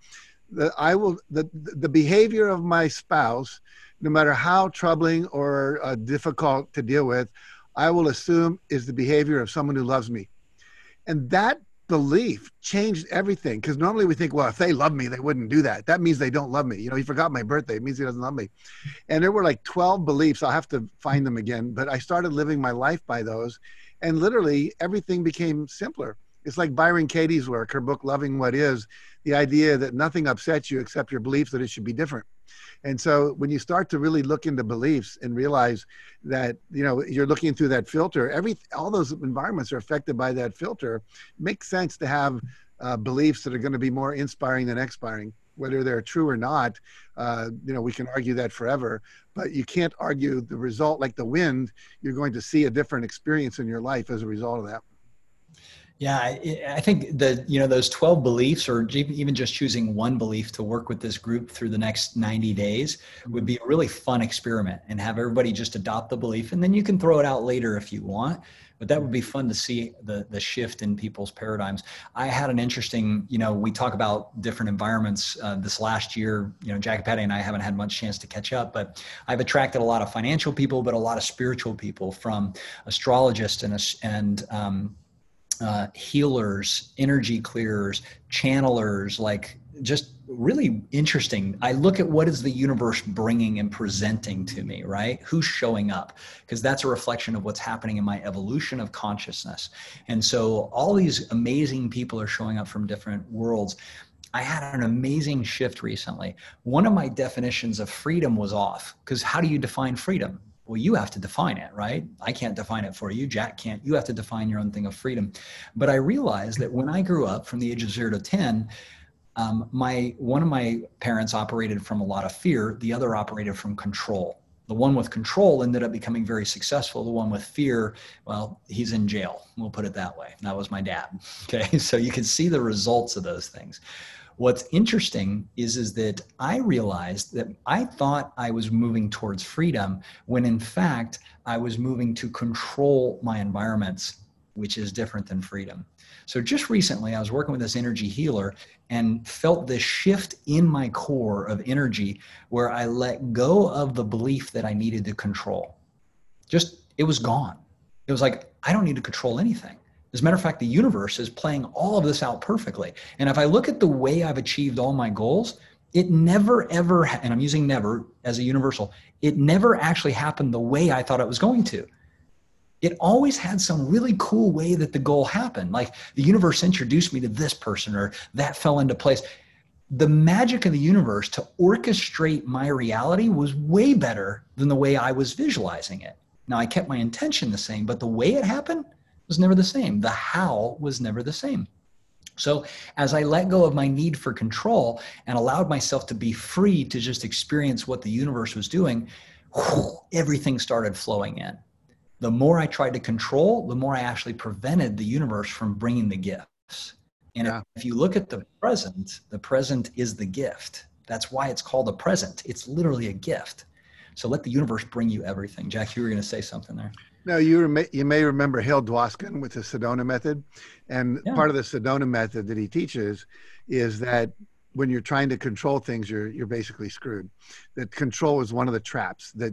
Speaker 3: the behavior of my spouse, no matter how troubling or difficult to deal with, I will assume is the behavior of someone who loves me. And that belief changed everything, because normally we think, well, if they love me, they wouldn't do that. That means they don't love me. He forgot my birthday. It means he doesn't love me. And there were like 12 beliefs. I'll have to find them again, but I started living my life by those, and literally everything became simpler. It's like Byron Katie's work, her book, Loving What Is, the idea that nothing upsets you except your belief that it should be different. And so when you start to really look into beliefs and realize that, you're looking through that filter, all those environments are affected by that filter, it makes sense to have beliefs that are going to be more inspiring than expiring. Whether they're true or not, we can argue that forever, but you can't argue the result. Like the wind, you're going to see a different experience in your life as a result of that.
Speaker 2: Yeah, I think that, those 12 beliefs, or even just choosing one belief to work with this group through the next 90 days would be a really fun experiment, and have everybody just adopt the belief. And then you can throw it out later if you want, but that would be fun to see the shift in people's paradigms. I had an interesting, we talk about different environments this last year, Jack and Patty and I haven't had much chance to catch up, but I've attracted a lot of financial people, but a lot of spiritual people, from astrologists and healers, energy clearers, channelers, like just really interesting. I look at what is the universe bringing and presenting to me, right? Who's showing up? Because that's a reflection of what's happening in my evolution of consciousness. And so all these amazing people are showing up from different worlds. I had an amazing shift recently. One of my definitions of freedom was off, because how do you define freedom? Well, you have to define it, right? I can't define it for you. Jack can't. You have to define your own thing of freedom. But I realized that when I grew up from the age of 0 to 10, one of my parents operated from a lot of fear. The other operated from control. The one with control ended up becoming very successful. The one with fear, well, he's in jail. We'll put it that way. That was my dad. Okay. So you can see the results of those things. What's interesting is that I realized that I thought I was moving towards freedom when in fact I was moving to control my environments, which is different than freedom. So just recently I was working with this energy healer and felt this shift in my core of energy where I let go of the belief that I needed to control. It was gone. It was like, I don't need to control anything. As a matter of fact, the universe is playing all of this out perfectly. And if I look at the way I've achieved all my goals, it never, ever, and I'm using never as a universal, it never actually happened the way I thought it was going to. It always had some really cool way that the goal happened. Like the universe introduced me to this person or that fell into place. The magic of the universe to orchestrate my reality was way better than the way I was visualizing it. Now, I kept my intention the same, but the way it happened was never the same. The how was never the same. So as I let go of my need for control and allowed myself to be free to just experience what the universe was doing, everything started flowing in. The more I tried to control, the more I actually prevented the universe from bringing the gifts. And if you look at the present is the gift. That's why it's called a present. It's literally a gift. So let the universe bring you everything. Jack, you were going to say something there.
Speaker 3: No, you may remember Hale Dwoskin with the Sedona method. And part of the Sedona method that he teaches is that when you're trying to control things, you're basically screwed. That control is one of the traps that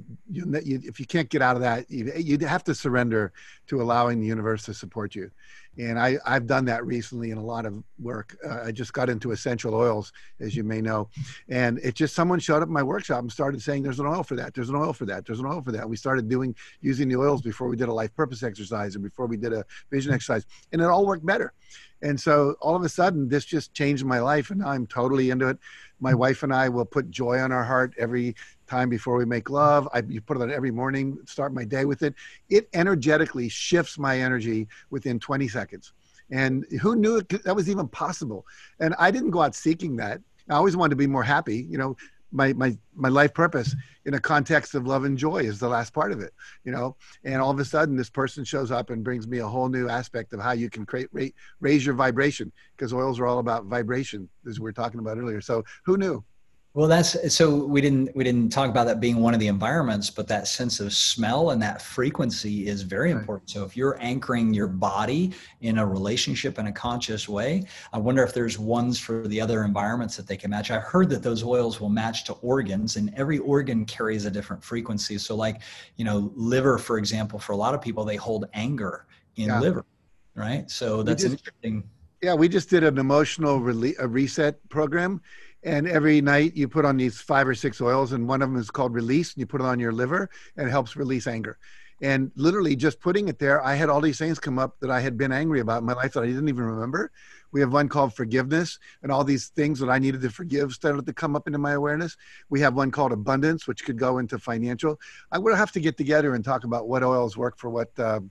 Speaker 3: if you can't get out of that, you'd have to surrender to allowing the universe to support you. And I've done that recently in a lot of work. I just got into essential oils, as you may know. And it just, someone showed up in my workshop and started saying, there's an oil for that. There's an oil for that. There's an oil for that. And we started using the oils before we did a life purpose exercise and before we did a vision exercise. And it all worked better. And so all of a sudden, this just changed my life. And now I'm totally into it. My wife and I will put joy on our heart every time before we make love. You put it on every morning, start my day with it. It energetically shifts my energy within 20 seconds. And who knew that was even possible? And I didn't go out seeking that. I always wanted to be more happy. You know, my life purpose in a context of love and joy is the last part of it, you know, and all of a sudden this person shows up and brings me a whole new aspect of how you can raise your vibration, because oils are all about vibration, as we were talking about earlier. So who knew?
Speaker 2: Well, so we didn't talk about that being one of the environments, but that sense of smell and that frequency is very important. So if you're anchoring your body in a relationship in a conscious way, I wonder if there's ones for the other environments that they can match. I've heard that those oils will match to organs, and every organ carries a different frequency. So like, you know, liver, for example, for a lot of people, they hold anger in liver, right? So that's interesting.
Speaker 3: Yeah, we just did an emotional reset program. And every night you put on these 5 or 6 oils, and one of them is called Release, and you put it on your liver and it helps release anger. And literally just putting it there, I had all these things come up that I had been angry about in my life that I didn't even remember. We have one called Forgiveness, and all these things that I needed to forgive started to come up into my awareness. We have one called Abundance, which could go into financial. I would have to get together and talk about what oils work for what of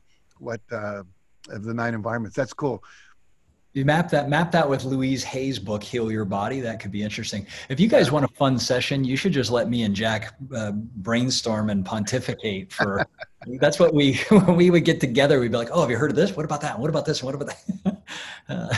Speaker 3: the 9 environments. That's cool.
Speaker 2: You map that with Louise Hay's book, Heal Your Body. That could be interesting. If you guys want a fun session, you should just let me and Jack brainstorm and pontificate for, that's what when we would get together, we'd be like, oh, have you heard of this? What about that? What about this? What about that?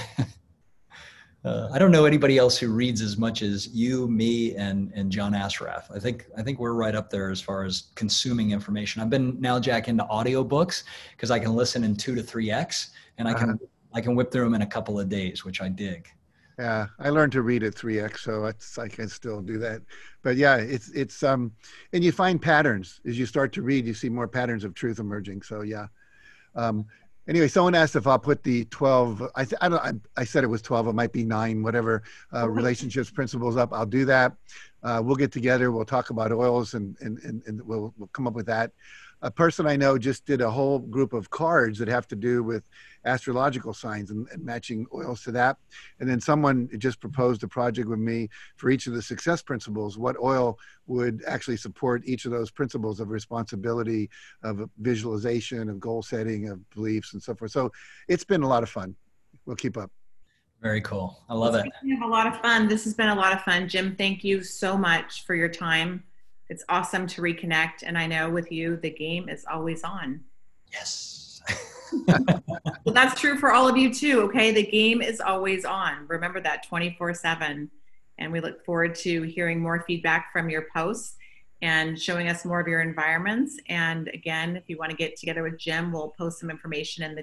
Speaker 2: I don't know anybody else who reads as much as you, me, and John Asraf. I think we're right up there as far as consuming information. I've been now, Jack, into audiobooks because I can listen in 2 to 3x, and I can whip through them in a couple of days, which I dig.
Speaker 3: Yeah, I learned to read at 3x, so I can still do that. But yeah, it's and you find patterns as you start to read. You see more patterns of truth emerging. So yeah. Anyway, someone asked if I'll put the 12. I said it was 12. It might be 9. Whatever relationships principles up. I'll do that. We'll get together. We'll talk about oils and we'll come up with that. A person I know just did a whole group of cards that have to do with astrological signs and matching oils to that. And then someone just proposed a project with me for each of the success principles, what oil would actually support each of those principles of responsibility, of visualization, of goal setting, of beliefs, and so forth. So it's been a lot of fun. We'll keep up.
Speaker 2: Very cool. I love it.
Speaker 1: We have a lot of fun. This has been a lot of fun. Jim, thank you so much for your time. It's awesome to reconnect. And I know with you, the game is always on.
Speaker 2: Yes.
Speaker 1: Well, that's true for all of you too. Okay. The game is always on. Remember that 24/7. And we look forward to hearing more feedback from your posts and showing us more of your environments. And again, if you want to get together with Jim, we'll post some information in the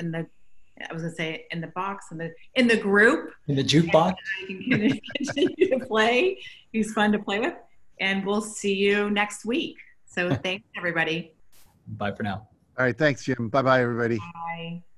Speaker 1: box, in the group.
Speaker 2: In the jukebox.
Speaker 1: You can continue to play. He's fun to play with. And we'll see you next week. So thanks, everybody.
Speaker 2: Bye for now.
Speaker 3: All right. Thanks, Jim. Bye-bye, everybody.
Speaker 1: Bye.